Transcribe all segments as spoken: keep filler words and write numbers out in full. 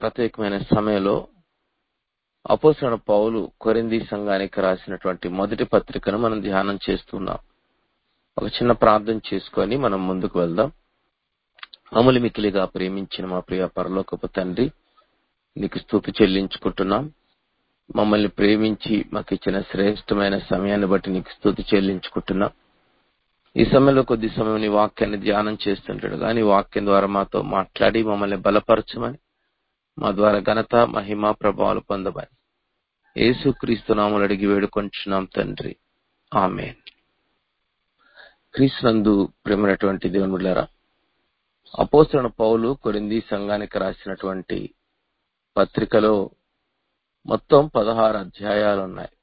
ప్రత్యేకమైన సమయంలో అపోస్తలుడైన పౌలు కొరింథీ సంఘానికి రాసినటువంటి మొదటి పత్రికను మనం ధ్యానం చేస్తున్నాం. ఒక చిన్న ప్రార్థన చేసుకొని మనం ముందుకు వెళ్దాం. మమ్మల్ని మిక్కిలిగా ప్రేమించిన మా ప్రియ పరలోకపు తండ్రి, నీకు స్తుతి చెల్లించుకుంటున్నాం. మమ్మల్ని ప్రేమించి మాకు ఇచ్చిన శ్రేష్టమైన సమయాన్ని బట్టి నీకు స్తుతి చెల్లించుకుంటున్నాం. ఈ సమయంలో కొద్ది సమయం నీ వాక్యాన్ని ధ్యానం చేస్తుంటాడు కానీ వాక్యం ద్వారా మాతో మాట్లాడి మమ్మల్ని బలపరచమని, మా ద్వారా ఘనత మహిమ ప్రభావాలు పొందమని యేసుక్రీస్తు నామములో అడిగి వేడుకొంచున్నాం తండ్రి, ఆమేన్. క్రీస్తునందు ప్రేమైనటువంటి దేవుని బిడ్డలారా, అపోస్తలుడైన పౌలు కొరింథీ సంఘానికి రాసినటువంటి పత్రికలో మొత్తం పదహారు అధ్యాయాలు ఉన్నాయి.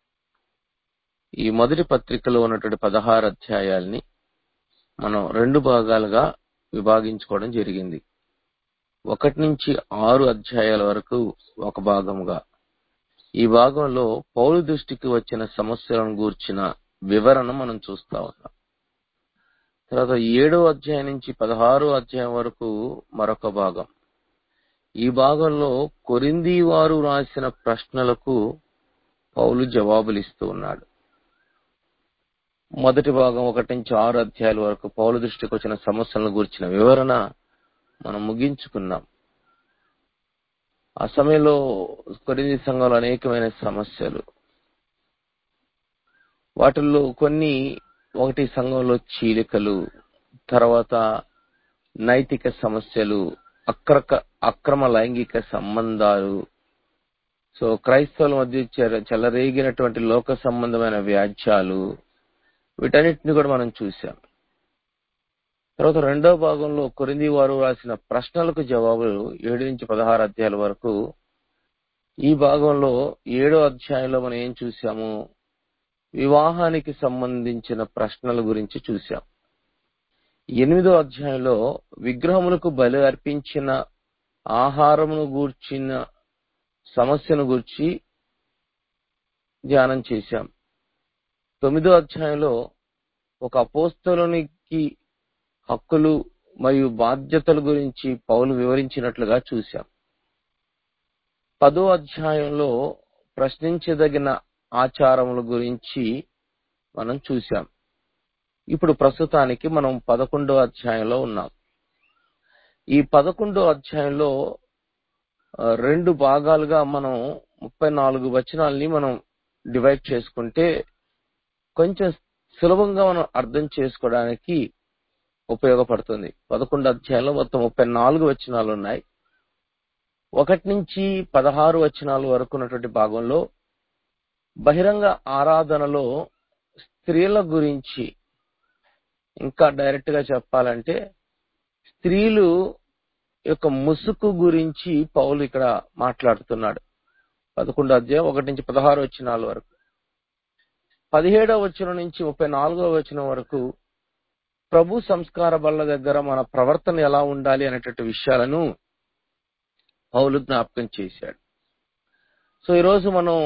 ఈ మొదటి పత్రికలో ఉన్నటువంటి పదహారు అధ్యాయాల్ని మనం రెండు భాగాలుగా విభాగించుకోవడం జరిగింది. ఒకటి నుంచి ఆరు అధ్యాయాల వరకు ఒక భాగముగా, ఈ భాగంలో పౌలు దృష్టికి వచ్చిన సమస్యలను గూర్చిన వివరణ మనం చూస్తా ఉన్నాం. తర్వాత ఏడో అధ్యాయం నుంచి పదహారో అధ్యాయం వరకు మరొక భాగం. ఈ భాగంలో కొరింథీ వారు రాసిన ప్రశ్నలకు పౌలు జవాబులు ఇస్తూ ఉన్నాడు. మొదటి భాగం ఒకటి నుంచి ఆరు అధ్యాయాల వరకు పౌలు దృష్టికి వచ్చిన సమస్యలను గురించిన వివరణ మనం ముగించుకున్నాం. ఆ సమయంలో కొరింథీ సంఘంలో అనేకమైన సమస్యలు, వాటిల్లో కొన్ని ఒకటి సంఘంలో చీలికలు, తర్వాత నైతిక సమస్యలు, అక్రక అక్రమ లైంగిక సంబంధాలు, సో క్రైస్తవుల మధ్య చెలరేగినటువంటి లోక సంబంధమైన వ్యాజ్యాలు, వీటన్నిటిని కూడా మనం చూసాం. తర్వాత రెండో భాగంలో కొరింథీ వారు రాసిన ప్రశ్నలకు జవాబులు ఏడు నుంచి పదహారు అధ్యాయాల వరకు. ఈ భాగంలో ఏడో అధ్యాయంలో మనం ఏం చూసాము? వివాహానికి సంబంధించిన ప్రశ్నల గురించి చూసాం. ఎనిమిదో అధ్యాయంలో విగ్రహములకు బలి అర్పించిన ఆహారమును గూర్చిన సమస్యను గూర్చి ధ్యానం చేశాం. తొమ్మిదో అధ్యాయంలో ఒక అపోస్తలునికి హక్కులు మరియు బాధ్యతల గురించి పౌలు వివరించినట్లుగా చూశాం. పదో అధ్యాయంలో ప్రశ్నించదగిన ఆచారముల గురించి మనం చూశాం. ఇప్పుడు ప్రస్తుతానికి మనం పదకొండో అధ్యాయంలో ఉన్నాం. ఈ పదకొండో అధ్యాయంలో రెండు భాగాలుగా మనం ముప్పై నాలుగు వచనాల్ని మనం డివైడ్ చేసుకుంటే కొంచెం సులభంగా మనం అర్థం చేసుకోవడానికి ఉపయోగపడుతుంది. పదకొండు అధ్యాయంలో మొత్తం ముప్పై నాలుగు వచనాలు ఉన్నాయి. ఒకటి నుంచి పదహారు వచనాల వరకు ఉన్నటువంటి భాగంలో బహిరంగ ఆరాధనలో స్త్రీల గురించి, ఇంకా డైరెక్ట్ గా చెప్పాలంటే స్త్రీలు యొక్క ముసుగు గురించి పౌలు ఇక్కడ మాట్లాడుతున్నాడు. పదకొండు అధ్యాయం ఒకటి నుంచి పదహారు వచనాల వరకు. పదిహేడవ వచనం నుంచి ముప్పై నాలుగవ వచనం వరకు ప్రభు సంస్కార బల్ల దగ్గర మన ప్రవర్తన ఎలా ఉండాలి అనేటువంటి విషయాలను పౌలు జ్ఞాపకం చేశాడు. సో ఈరోజు మనం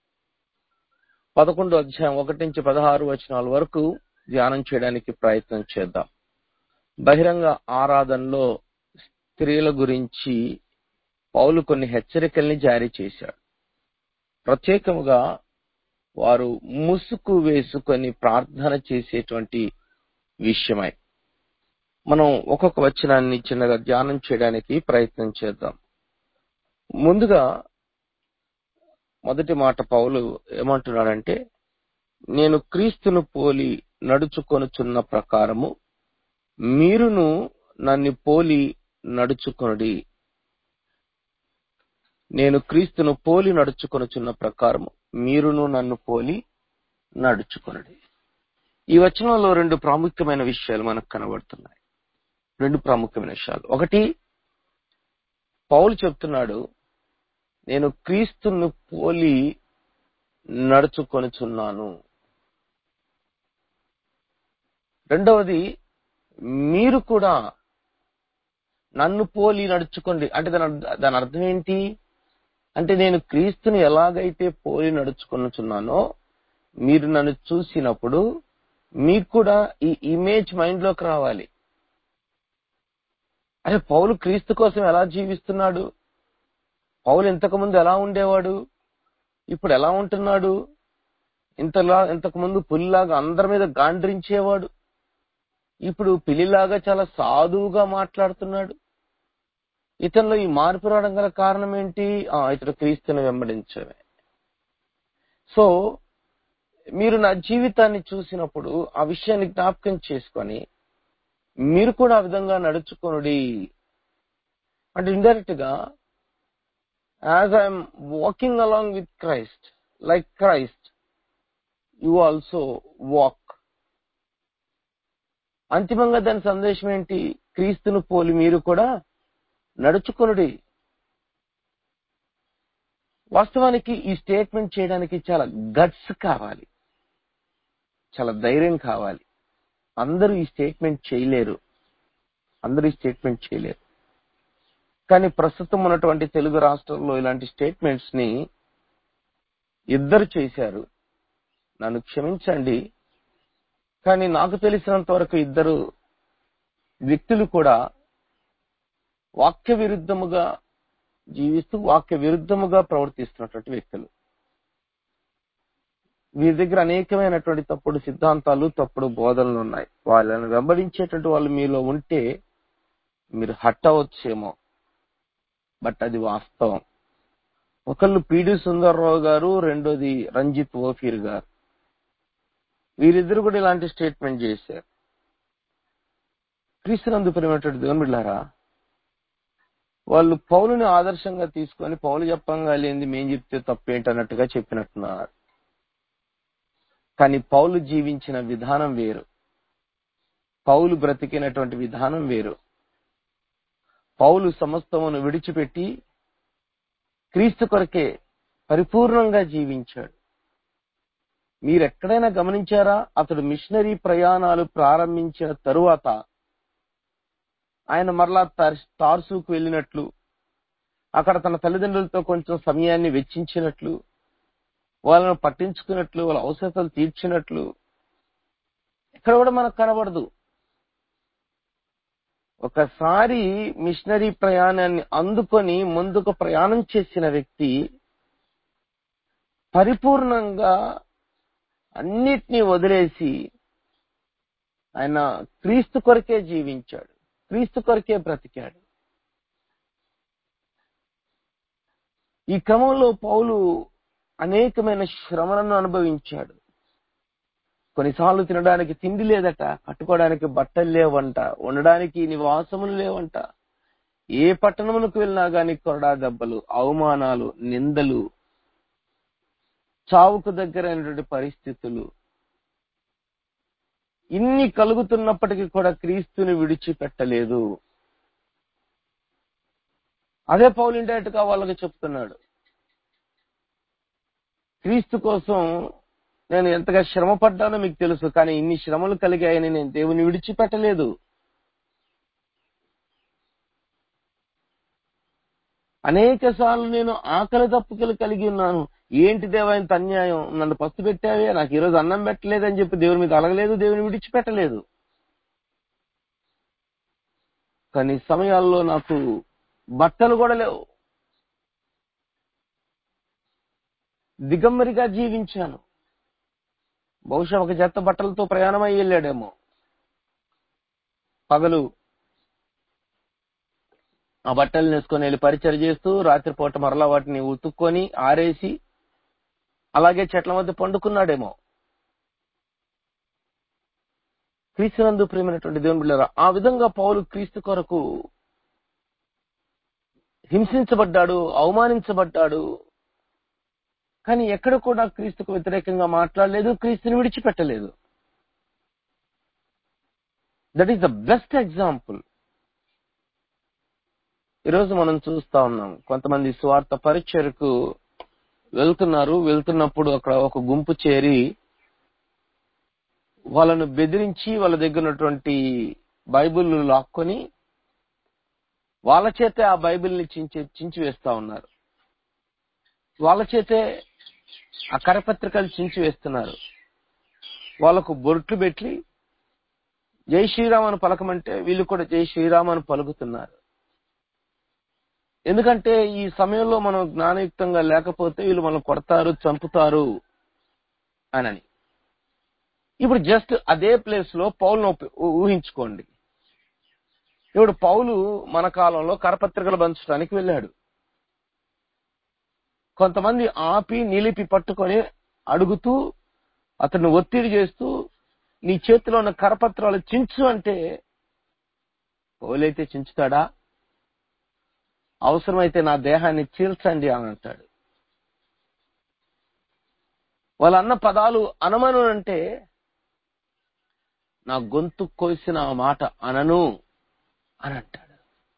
పదకొండో అధ్యాయం ఒకటి నుంచి పదహారు వచనాల వరకు ధ్యానం చేయడానికి ప్రయత్నం చేద్దాం. బహిరంగ ఆరాధనలో స్త్రీల గురించి పౌలు కొన్ని హెచ్చరికల్ని జారీ చేశాడు. ప్రత్యేకముగా వారు ముసుగు వేసుకొని ప్రార్థన చేసేటువంటి విషయమై మనం ఒక్కొక్క వచనాన్ని చిన్నగా ధ్యానం చేయడానికి ప్రయత్నం చేద్దాం. ముందుగా మొదటి మాట పౌలు ఏమంటున్నాడంటే, నేను క్రీస్తును పోలి నడుచుకొనుచున్న ప్రకారము మీరును నన్ను పోలి నడుచుకొనుడి. నేను క్రీస్తును పోలి నడుచుకొనుచున్న ప్రకారము మీరును నన్ను పోలి నడుచుకొనుడి. ఈ వచనంలో రెండు ప్రాముఖ్యమైన విషయాలు మనకు కనబడుతున్నాయి. రెండు ప్రాముఖ్యమైన విషయాలు. ఒకటి, పౌలు చెప్తున్నాడు, నేను క్రీస్తును పోలి నడుచుకొనుచున్నాను. రెండవది, మీరు కూడా నన్ను పోలి నడుచుకోండి. అంటే దాని దాని అర్థం ఏంటి అంటే, నేను క్రీస్తుని ఎలాగైతే పోలి నడుచుకొనుచున్నానో మీరు నన్ను చూసినప్పుడు మీకు కూడా ఈ ఇమేజ్ మైండ్ లోకి రావాలి. అరే, పౌలు క్రీస్తు కోసం ఎలా జీవిస్తున్నాడు? పౌలు ఇంతకు ముందు ఎలా ఉండేవాడు, ఇప్పుడు ఎలా ఉంటున్నాడు? ఇంతలా ఇంతకు ముందు పులిలాగా అందరి మీద గాండ్రించేవాడు, ఇప్పుడు పిల్లిలాగా చాలా సాధువుగా మాట్లాడుతున్నాడు. ఇతనిలో ఈ మార్పు రావడం గల కారణం ఏంటి? ఆ, ఇతడు క్రీస్తుని వెంబడించడమే. సో మీరు నా జీవితాన్ని చూసినప్పుడు ఆ విషయాన్ని జ్ఞాపకం చేసుకొని మీరు కూడా ఆ విధంగా నడుచుకొనుడి. అంటే ఇండైరెక్ట్ గా as I'm walking along with Christ, like Christ you also walk. అంతిమంగా దాని సందేశం ఏంటి? క్రీస్తును పోలి మీరు కూడా నడుచుకొనుడి. వాస్తవానికి ఈ స్టేట్మెంట్ చేయడానికి చాలా గట్స్ కావాలి, చాలా ధైర్యం కావాలి. అందరూ ఈ స్టేట్మెంట్ చేయలేరు, అందరూ ఈ స్టేట్మెంట్ చేయలేరు. కానీ ప్రస్తుతం ఉన్నటువంటి తెలుగు రాష్ట్రాల్లో ఇలాంటి స్టేట్మెంట్స్ ని ఇద్దరు చేశారు. నన్ను క్షమించండి, కానీ నాకు తెలిసినంత వరకు ఇద్దరు వ్యక్తులు కూడా వాక్య విరుద్ధముగా జీవిస్తూ వాక్య విరుద్ధముగా ప్రవర్తిస్తున్నటువంటి వ్యక్తులు. వీరి దగ్గర అనేకమైనటువంటి తప్పుడు సిద్ధాంతాలు, తప్పుడు బోధనలు ఉన్నాయి. వాళ్ళని వెంబడించేటువంటి వాళ్ళు మీలో ఉంటే మీరు హట్ అవ్వచ్చేమో, బట్ అది వాస్తవం. ఒకళ్ళు పీడి సుందర్రావు గారు, రెండోది రంజిత్ ఓఫీర్ గారు. వీరిద్దరు కూడా ఇలాంటి స్టేట్మెంట్ చేశారు. క్రీస్తునందు ప్రియమైనటువంటి దేవుని బిడ్డలారా, వాళ్ళు పౌలుని ఆదర్శంగా తీసుకొని పౌలు చెప్పంగా లేనిది మేం చెప్తే తప్పేంటన్నట్టుగా చెప్పినట్టున్నారు. కానీ పౌలు జీవించిన విధానం వేరు, పౌలు బ్రతికినటువంటి విధానం వేరు. పౌలు సమస్తమును విడిచిపెట్టి క్రీస్తు కొరకే పరిపూర్ణంగా జీవించాడు. మీరెక్కడైనా గమనించారా? అతడు మిషనరీ ప్రయాణాలు ప్రారంభించిన తరువాత ఆయన మరలా తార్సుకు వెళ్ళినట్లు, అక్కడ తన తల్లిదండ్రులతో కొంచెం సమయాన్ని వెచ్చించినట్లు, వాళ్ళను పట్టించుకున్నట్లు, వాళ్ళ అవసరతలు తీర్చినట్లు ఇక్కడ కూడా మనకు కనబడదు. ఒకసారి మిషనరీ ప్రయాణాన్ని అందుకొని ముందుకు ప్రయాణం చేసిన వ్యక్తి పరిపూర్ణంగా అన్నిటినీ వదిలేసి ఆయన క్రీస్తు కొరకే జీవించాడు, క్రీస్తు కొరకే బ్రతికాడు. ఈ క్రమంలో పౌలు అనేకమైన శ్రమలను అనుభవించాడు. కొన్నిసార్లు తినడానికి తిండి లేదట, కట్టుకోవడానికి బట్టలు లేవంట, ఉండడానికి నివాసములు లేవంట. ఏ పట్టణమునకు వెళ్ళినా గాని కొరడా దెబ్బలు, అవమానాలు, నిందలు, చావుకు దగ్గరైనటువంటి పరిస్థితులు. ఇన్ని కలుగుతున్నప్పటికీ కూడా క్రీస్తుని విడిచిపెట్టలేదు. అదే పౌలు ఇండైరెక్ట్ గా వాళ్ళకి చెప్తున్నాడు, క్రీస్తు కోసం నేను ఎంతగా శ్రమ పడ్డానో మీకు తెలుసు, కానీ ఇన్ని శ్రమలు కలిగాయని నేను దేవుని విడిచిపెట్టలేదు. అనేక సార్లు నేను ఆకలి తప్పుకలు కలిగి ఉన్నాను. ఏంటి దేవా ఇంత అన్యాయం, నన్ను పస్తు పెట్టావే, నాకు ఈరోజు అన్నం పెట్టలేదని చెప్పి దేవుని మీద అలగలేదు, దేవుని విడిచిపెట్టలేదు. కానీ సమయాల్లో నాకు బట్టలు కూడా లేవు, దిగంబరిగా జీవించాను. బహుశా ఒక జత బట్టలతో ప్రయాణమై వెళ్ళాడేమో. పగలు ఆ బట్టలు వేసుకొని వెళ్ళి పరిచయం చేస్తూ, రాత్రిపూట మరలా వాటిని ఉతుక్కొని ఆరేసి అలాగే చెట్ల మధ్య పండుకున్నాడేమో. క్రీస్తునందు ప్రియమైనటువంటి దేవుని బిడ్డలారా, ఆ విధంగా పౌలు క్రీస్తు కొరకు హింసించబడ్డాడు, అవమానించబడ్డాడు. కానీ ఎక్కడ కూడా క్రీస్తుకు వ్యతిరేకంగా మాట్లాడలేదు, క్రీస్తుని విడిచిపెట్టలేదు. That is the best example. ఈరోజు మనం చూస్తా ఉన్నాం, కొంతమంది స్వార్థ పరిచర్యకు వెళ్తున్నారు. వెళ్తున్నప్పుడు అక్కడ ఒక గుంపు చేరి వాళ్ళను బెదిరించి వాళ్ళ దగ్గర ఉన్నటువంటి బైబిల్ లాక్కొని వాళ్ళ చేతే ఆ బైబిల్ని చించి చించి వేస్తా ఉన్నారు. వాళ్ళ చేతే ఆ కరపత్రికలు చించి వేస్తున్నారు. వాళ్ళకు బొట్లు పెట్టి జై శ్రీరామ్ అని పలకమంటే వీళ్ళు కూడా జై శ్రీరామ్ అని పలుకుతున్నారు. ఎందుకంటే ఈ సమయంలో మనం జ్ఞానయుక్తంగా లేకపోతే వీళ్ళు మనం కొడతారు, చంపుతారు అని. ఇప్పుడు జస్ట్ అదే ప్లేస్ లో పౌలును ఊ- ఊహించుకోండి. ఇప్పుడు పౌలు మన కాలంలో కరపత్రికలు పంచడానికి వెళ్ళాడు. కొంతమంది ఆపి నిలిపి పట్టుకొని అడుగుతూ అతన్ని ఒత్తిడి చేస్తూ నీ చేతిలో ఉన్న కరపత్రాలు చించు అంటే పౌలైతే చించుతాడా? అవసరమైతే నా దేహాన్ని చీల్చండి అని అంటాడు. వాళ్ళ అన్న పదాలు అనమను అంటే నా గొంతు కోసిన ఆ మాట అనను అని అంటాడు.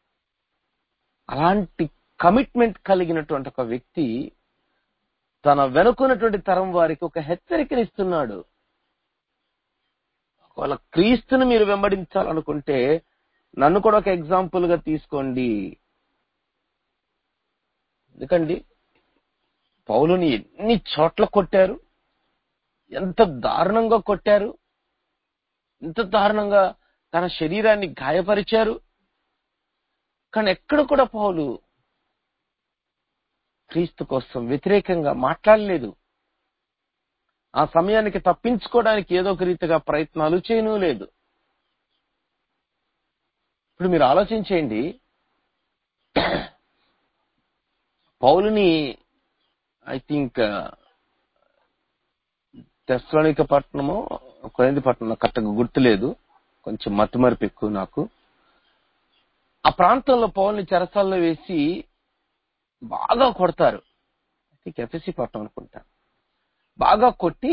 అలాంటి కమిట్మెంట్ కలిగినటువంటి ఒక వ్యక్తి తన వెనుకున్నటువంటి తరం వారికి ఒక హెచ్చరికనిస్తున్నాడు. వాళ్ళ క్రీస్తుని మీరు వెంబడించాలనుకుంటే నన్ను కూడా ఒక ఎగ్జాంపుల్ గా తీసుకోండి. ఎందుకండి పౌలుని ఎన్ని చోట్ల కొట్టారు, ఎంత దారుణంగా కొట్టారు, ఎంత దారుణంగా తన శరీరాన్ని గాయపరిచారు. కానీ ఎక్కడ కూడా పౌలు క్రీస్తు కోసం వ్యతిరేకంగా మాట్లాడలేదు. ఆ సమయానికి తప్పించుకోవడానికి ఏదో ఒక రీతిగా ప్రయత్నాలు చేయను లేదు. ఇప్పుడు మీరు ఆలోచించేయండి, పౌలుని ఐ థింక్ తెస్సలోనిక పట్టణమో కొరింథీ పట్టణమో కరెక్ట్గా గుర్తులేదు, కొంచెం మతిమరుపు ఎక్కువ నాకు. ఆ ప్రాంతంలో పౌలుని చెరసాల్లో వేసి బాగా కొడతారు. ఐ థింక్ ఎఫ్ఎస్సి పట్టణం అనుకుంటా. బాగా కొట్టి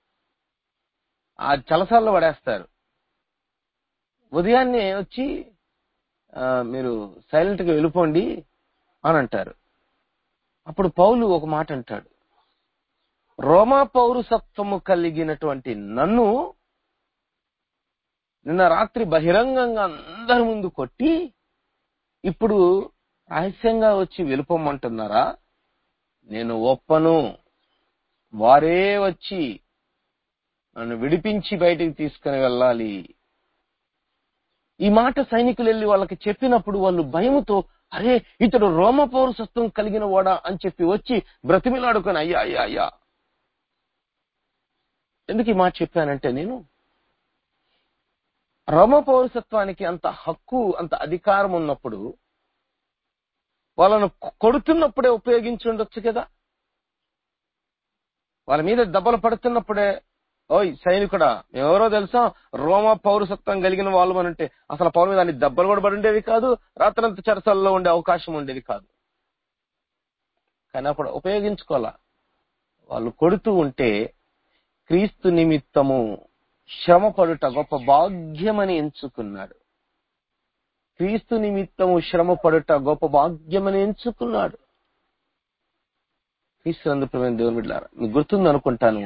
ఆ చెరసాల్లో పడేస్తారు. ఉదయాన్నే వచ్చి ఆ, మీరు సైలెంట్ గా వెళ్ళిపోండి అని అంటారు. అప్పుడు పౌలు ఒక మాట అంటాడు, రోమా పౌరసత్వము కలిగినటువంటి నన్ను నిన్న రాత్రి బహిరంగంగా అందరి ముందు కొట్టి ఇప్పుడు రహస్యంగా వచ్చి వెళ్ళిపోమంటున్నారా? నేను ఒప్పను. వారే వచ్చి నన్ను విడిపించి బయటికి తీసుకుని వెళ్ళాలి. ఈ మాట సైనికులు వెళ్ళి వాళ్ళకి చెప్పినప్పుడు వాళ్ళు భయముతో, అరే ఇతడు రోమ పౌరసత్వం కలిగిన వాడా అని చెప్పి వచ్చి బ్రతిమిలాడుకొని, అయ్యా అయ్యా అయ్యా ఎందుకు ఈ మాట చెప్పానంటే, నేను రోమ పౌరసత్వానికి అంత హక్కు, అంత అధికారం ఉన్నప్పుడు వాళ్ళను కొడుతున్నప్పుడే ఉపయోగించి ఉండొచ్చు కదా. వాళ్ళ మీద దెబ్బలు పడుతున్నప్పుడే, ఓయ్ సైనికుడా ఎవరో తెలుసా, రోమా పౌరసత్వం కలిగిన వాళ్ళు అనంటే అసలు పౌరు మీద అన్ని దెబ్బలు కూడా పడి ఉండేవి కాదు, రాత్రంతా చెరసాల్లో ఉండే అవకాశం ఉండేది కాదు. కానీ అప్పుడు ఉపయోగించుకోవాలా. వాళ్ళు కొడుతూ ఉంటే క్రీస్తు నిమిత్తము శ్రమ పడుట గొప్ప భాగ్యమని ఎంచుకున్నాడు. క్రీస్తు నిమిత్తము శ్రమ పడుట గొప్ప భాగ్యమని ఎంచుకున్నాడు. క్రీస్తు అందుకు దేవుని బిడ్డలారా, మీకు గుర్తుంది అనుకుంటాను,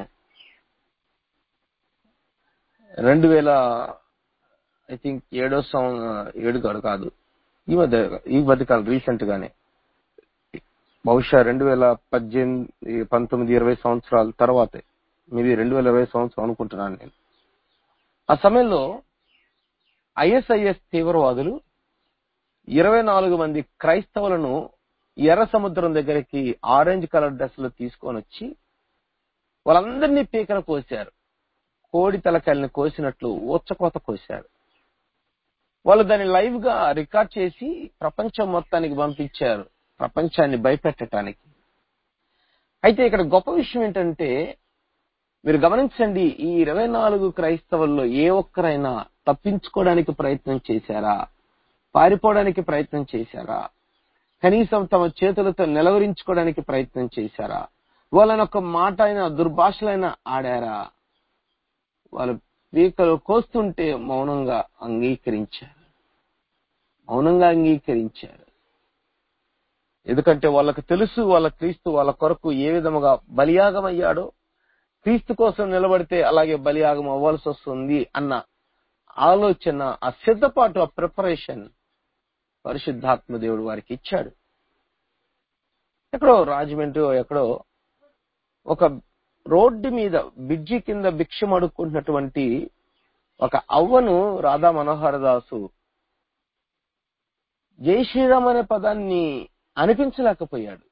రెండు వేల ఐ థింక్ ఏడో సంవత్సరం ఏడు కాదు కాదు ఈ మధ్య ఈ మధ్య కాలం రీసెంట్ గానే బహుశా రెండు వేల పద్దెనిమిది పంతొమ్మిది ఇరవై సంవత్సరాల తర్వాతే, మీది రెండు వేల ఇరవై సంవత్సరం అనుకుంటున్నాను నేను. ఆ సమయంలో ఐఎస్ఐఎస్ తీవ్రవాదులు ఇరవై నాలుగు మంది క్రైస్తవులను ఎర్ర సముద్రం దగ్గరికి ఆరెంజ్ కలర్ డ్రెస్ లో తీసుకొని వచ్చి వాళ్ళందరినీ పీకలు కోశారు. కోడి తలకాయలను కోసినట్లు ఊచకోత కోశారు. వాళ్ళు దాన్ని లైవ్ గా రికార్డ్ చేసి ప్రపంచం మొత్తానికి పంపించారు, ప్రపంచాన్ని భయపెట్టడానికి. అయితే ఇక్కడ గొప్ప విషయం ఏంటంటే, మీరు గమనించండి, ఈ ఇరవై నాలుగు క్రైస్తవుల్లో ఏ ఒక్కరైనా తప్పించుకోవడానికి ప్రయత్నం చేశారా? పారిపోవడానికి ప్రయత్నం చేశారా? కనీసం తమ చేతులతో నిలవరించుకోవడానికి ప్రయత్నం చేశారా? వాళ్ళని ఒక మాట అయినా దుర్భాషలైనా ఆడారా? వాళ్ళు పీకలు కోస్తుంటే మౌనంగా అంగీకరించారు, మౌనంగా అంగీకరించారు. ఎందుకంటే వాళ్ళకు తెలుసు, వాళ్ళ క్రీస్తు వాళ్ళ కొరకు ఏ విధముగా బలియాగం అయ్యాడో, క్రీస్తు కోసం నిలబడితే అలాగే బలియాగం అవ్వాల్సి వస్తుంది అన్న ఆలోచన, ఆ సిద్ధపాటు, ఆ ప్రిపరేషన్ పరిశుద్ధాత్మ దేవుడు వారికి ఇచ్చాడు. ఎక్కడో రాజమండ్రి ఎక్కడో ఒక రోడ్డు మీద బ్రిడ్జి కింద భిక్షం అడుక్కుంటున్నటువంటి ఒక అవ్వను రాధా మనోహర దాసు జై శ్రీరామ్ అనే పదాన్ని అనిపించలేకపోయాడు.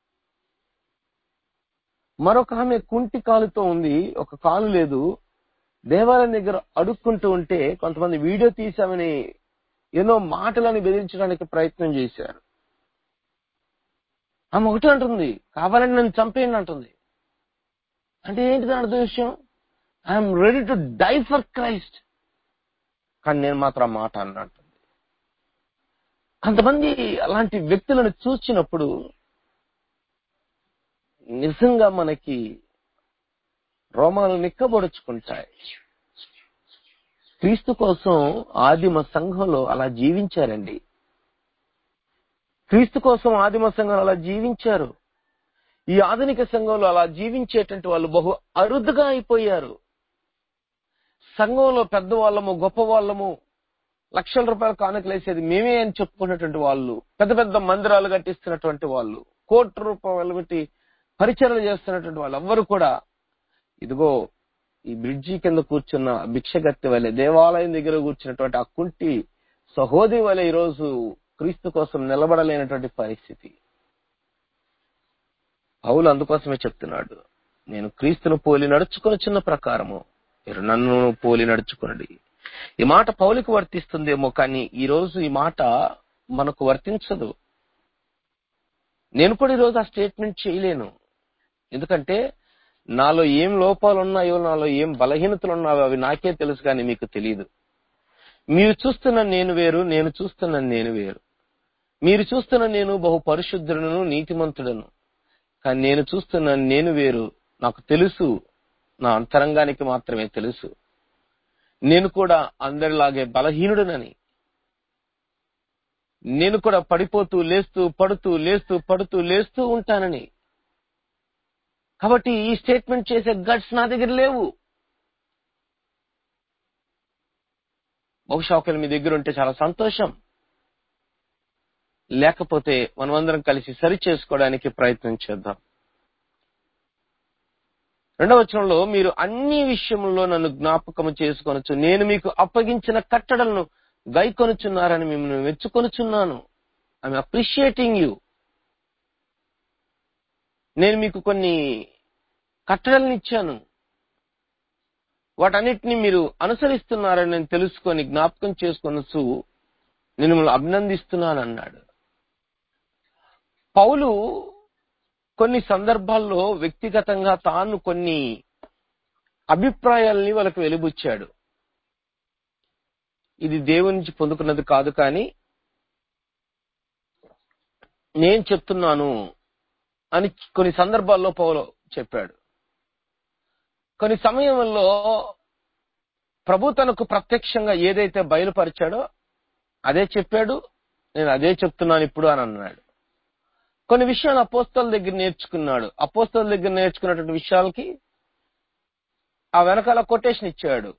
మరొక ఆమె కుంటి కాలుతో ఉంది, ఒక కాలు లేదు. దేవాలయం దగ్గర అడుక్కుంటూ ఉంటే కొంతమంది వీడియో తీసామని ఎన్నో మాటలని బెదిరించడానికి ప్రయత్నం చేశారు. ఆమె ఒకటి అంటుంది, కావాలని నన్ను చంపేయండి అంటుంది. అంటే ఏంటి దాని అర్థం విషయం? I'm ready to die for Christ. కానీ నేను మాత్రం ఆ మాట అన్నట్టుంది. కొంతమంది అలాంటి వ్యక్తులను చూసినప్పుడు నిజంగా మనకి రోమాలు నిక్కబొడుచుకుంటాయి. క్రీస్తు కోసం ఆదిమ సంఘంలో అలా జీవించారండి. క్రీస్తు కోసం ఆదిమ సంఘంలో అలా జీవించారు. ఈ ఆధునిక సంఘంలో అలా జీవించేటువంటి వాళ్ళు బహు అరుదుగా అయిపోయారు. సంఘంలో పెద్దవాళ్ళము, గొప్ప వాళ్ళము, లక్షల రూపాయల కానుకలు వేసేది మేమే అని చెప్పుకున్నటువంటి వాళ్ళు, పెద్ద పెద్ద మందిరాలు కట్టిస్తున్నటువంటి వాళ్ళు, కోట్ల రూపాయలు పెట్టి పరిచర్యలు చేస్తున్నటువంటి వాళ్ళు ఎవ్వరు కూడా ఇదిగో ఈ బ్రిడ్జి కింద కూర్చున్న భిక్షగత్తె వలె, దేవాలయం దగ్గర కూర్చున్నటువంటి ఆ కుంటి సహోదరి వలె ఈరోజు క్రీస్తు కోసం నిలబడలేనటువంటి పరిస్థితి. పౌలు అందుకోసమే చెప్తున్నాడు, నేను క్రీస్తును పోలి నడుచుకొనుచున్న ప్రకారము మీరు నన్ను పోలి నడుచుకునండి. ఈ మాట పౌలుకు వర్తిస్తుందేమో, కానీ ఈ రోజు ఈ మాట మనకు వర్తించదు. నేను కూడా ఈరోజు ఆ స్టేట్మెంట్ చేయలేను. ఎందుకంటే నాలో ఏం లోపాలు ఉన్నాయో, నాలో ఏం బలహీనతలు ఉన్నాయో అవి నాకే తెలుసు, కానీ మీకు తెలియదు. మీరు చూస్తున్న నేను వేరు, నేను చూస్తున్న నేను వేరు. మీరు చూస్తున్న నేను బహు పరిశుద్ధుడను, నీతిమంతుడను. కానీ నేను చూస్తున్న నేను వేరు. నాకు తెలుసు, నా అంతరంగానికి మాత్రమే తెలుసు, నేను కూడా అందరిలాగే బలహీనుడనని. నేను కూడా పడిపోతూ లేస్తూ పడుతూ లేస్తూ పడుతూ లేస్తూ ఉంటానని. కాబట్టి ఈ స్టేట్మెంట్ చేసే గట్స్ నా దగ్గర లేవు. బహుశా ఒకవేళ మీ దగ్గర ఉంటే చాలా సంతోషం. లేకపోతే మనమందరం కలిసి సరి చేసుకోవడానికి ప్రయత్నం చేద్దాం. రెండవ వచనంలో, మీరు అన్ని విషయంలో నన్ను జ్ఞాపకము చేసుకొనొచ్చు, నేను మీకు అప్పగించిన కట్టడలను గైకొనుచున్నారని మిమ్మల్ని మెచ్చుకొనుచున్నాను. I'm appreciating you. నేను మీకు కొన్ని కట్టడలను ఇచ్చాను, వాటన్నిటిని మీరు అనుసరిస్తున్నారని నేను తెలుసుకొని జ్ఞాపకం చేసుకొనొచ్చు, నేను మిమ్మల్ని అభినందిస్తున్నాను అన్నాడు. పౌలు కొన్ని సందర్భాల్లో వ్యక్తిగతంగా తాను కొన్ని అభిప్రాయాలని వాళ్ళకు వెలిబుచ్చాడు. ఇది దేవుని నుంచి పొందుకున్నది కాదు, కానీ నేను చెప్తున్నాను అని కొన్ని సందర్భాల్లో పౌలు చెప్పాడు. కొన్ని సమయంలో ప్రభు తనకు ప్రత్యక్షంగా ఏదైతే బయలుపరిచాడో అదే చెప్పాడు, నేను అదే చెప్తున్నాను ఇప్పుడు అని అన్నాడు. కొన్ని విషయాలు అపోస్తల దగ్గర నేర్చుకున్నాడు. అపోస్తల దగ్గర నేర్చుకున్నటువంటి విషయాలకి ఆ వెనకాల కొటేషన్ ఇచ్చాడు.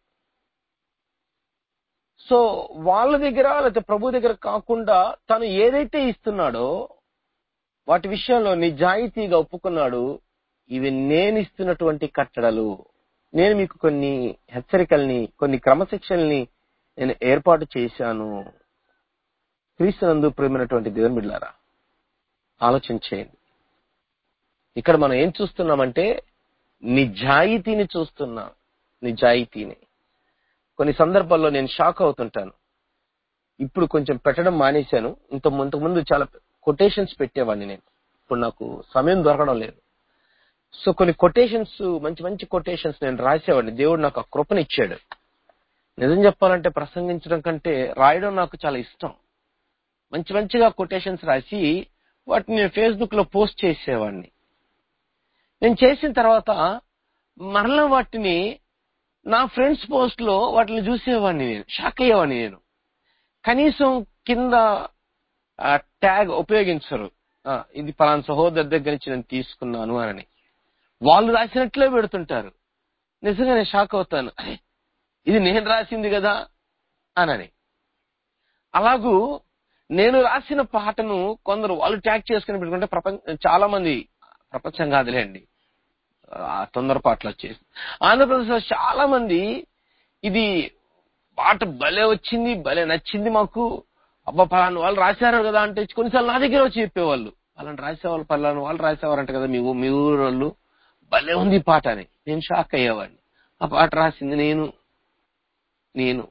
సో వాళ్ళ దగ్గర లేకపోతే ప్రభు దగ్గర కాకుండా తను ఏదైతే ఇస్తున్నాడో వాటి విషయంలో నిజాయితీగా ఒప్పుకున్నాడు. ఇవి నేను ఇస్తున్నటువంటి కట్టడలు, నేను మీకు కొన్ని హెచ్చరికల్ని, కొన్ని క్రమశిక్షణల్ని నేను ఏర్పాటు చేశాను. క్రీస్తునందు ప్రియమైనటువంటి దేవుని బిడ్డలారా, ఆలోచించేయండి. ఇక్కడ మనం ఏం చూస్తున్నామంటే నిజాయితీని చూస్తున్నాం. నిజాయితీని కొన్ని సందర్భాల్లో నేను షాక్ అవుతుంటాను. ఇప్పుడు కొంచెం పెట్టడం మానేశాను. ఇంత ముందు చాలా కొటేషన్స్ పెట్టేవాడిని నేను. ఇప్పుడు నాకు సమయం దొరకడం లేదు. సో కొన్ని కొటేషన్స్, మంచి మంచి కొటేషన్స్ నేను రాసేవాడిని. దేవుడు నాకు ఆ కృపనిచ్చాడు. నిజం చెప్పాలంటే ప్రసంగించడం కంటే రాయడం నాకు చాలా ఇష్టం. మంచి మంచిగా కొటేషన్స్ రాసి వాటిని నేను ఫేస్బుక్ లో పోస్ట్ చేసేవాడిని. నేను చేసిన తర్వాత మరలా వాటిని నా ఫ్రెండ్స్ పోస్ట్ లో వాటిని చూసేవాడిని. నేను షాక్ అయ్యేవాడిని. నేను కనీసం కింద ట్యాగ్ ఉపయోగించరు, ఇది పలానా సహోదరు దగ్గర నుంచి నేను తీసుకున్నాను అని. వాళ్ళు రాసినట్లే పెడుతుంటారు. నిజంగా నేను షాక్ అవుతాను, అరే ఇది నేను రాసింది కదా అని. అలాగూ నేను రాసిన పాటను కొందరు వాళ్ళు ట్యాగ్ చేసుకుని పెట్టుకుంటే ప్రపంచం చాలా మంది, ప్రపంచం కాదులేండి, తొందరపాట్లు వచ్చేసి ఆంధ్రప్రదేశ్ లో చాలా మంది ఇది పాట భలే వచ్చింది, భలే నచ్చింది మాకు, అబ్బా పలానా వాళ్ళు రాశారు కదా అంటే కొన్నిసార్లు నా దగ్గర వచ్చి చెప్పేవాళ్ళు, పలానా రాసేవాళ్ళు పలానా వాళ్ళు రాసేవారంట కదా మీ ఊ- మీ ఊరు వాళ్ళు, భలే ఉంది ఈ పాట అని. నేను షాక్ అయ్యేవాడిని. ఆ పాట రాసింది నేను నేను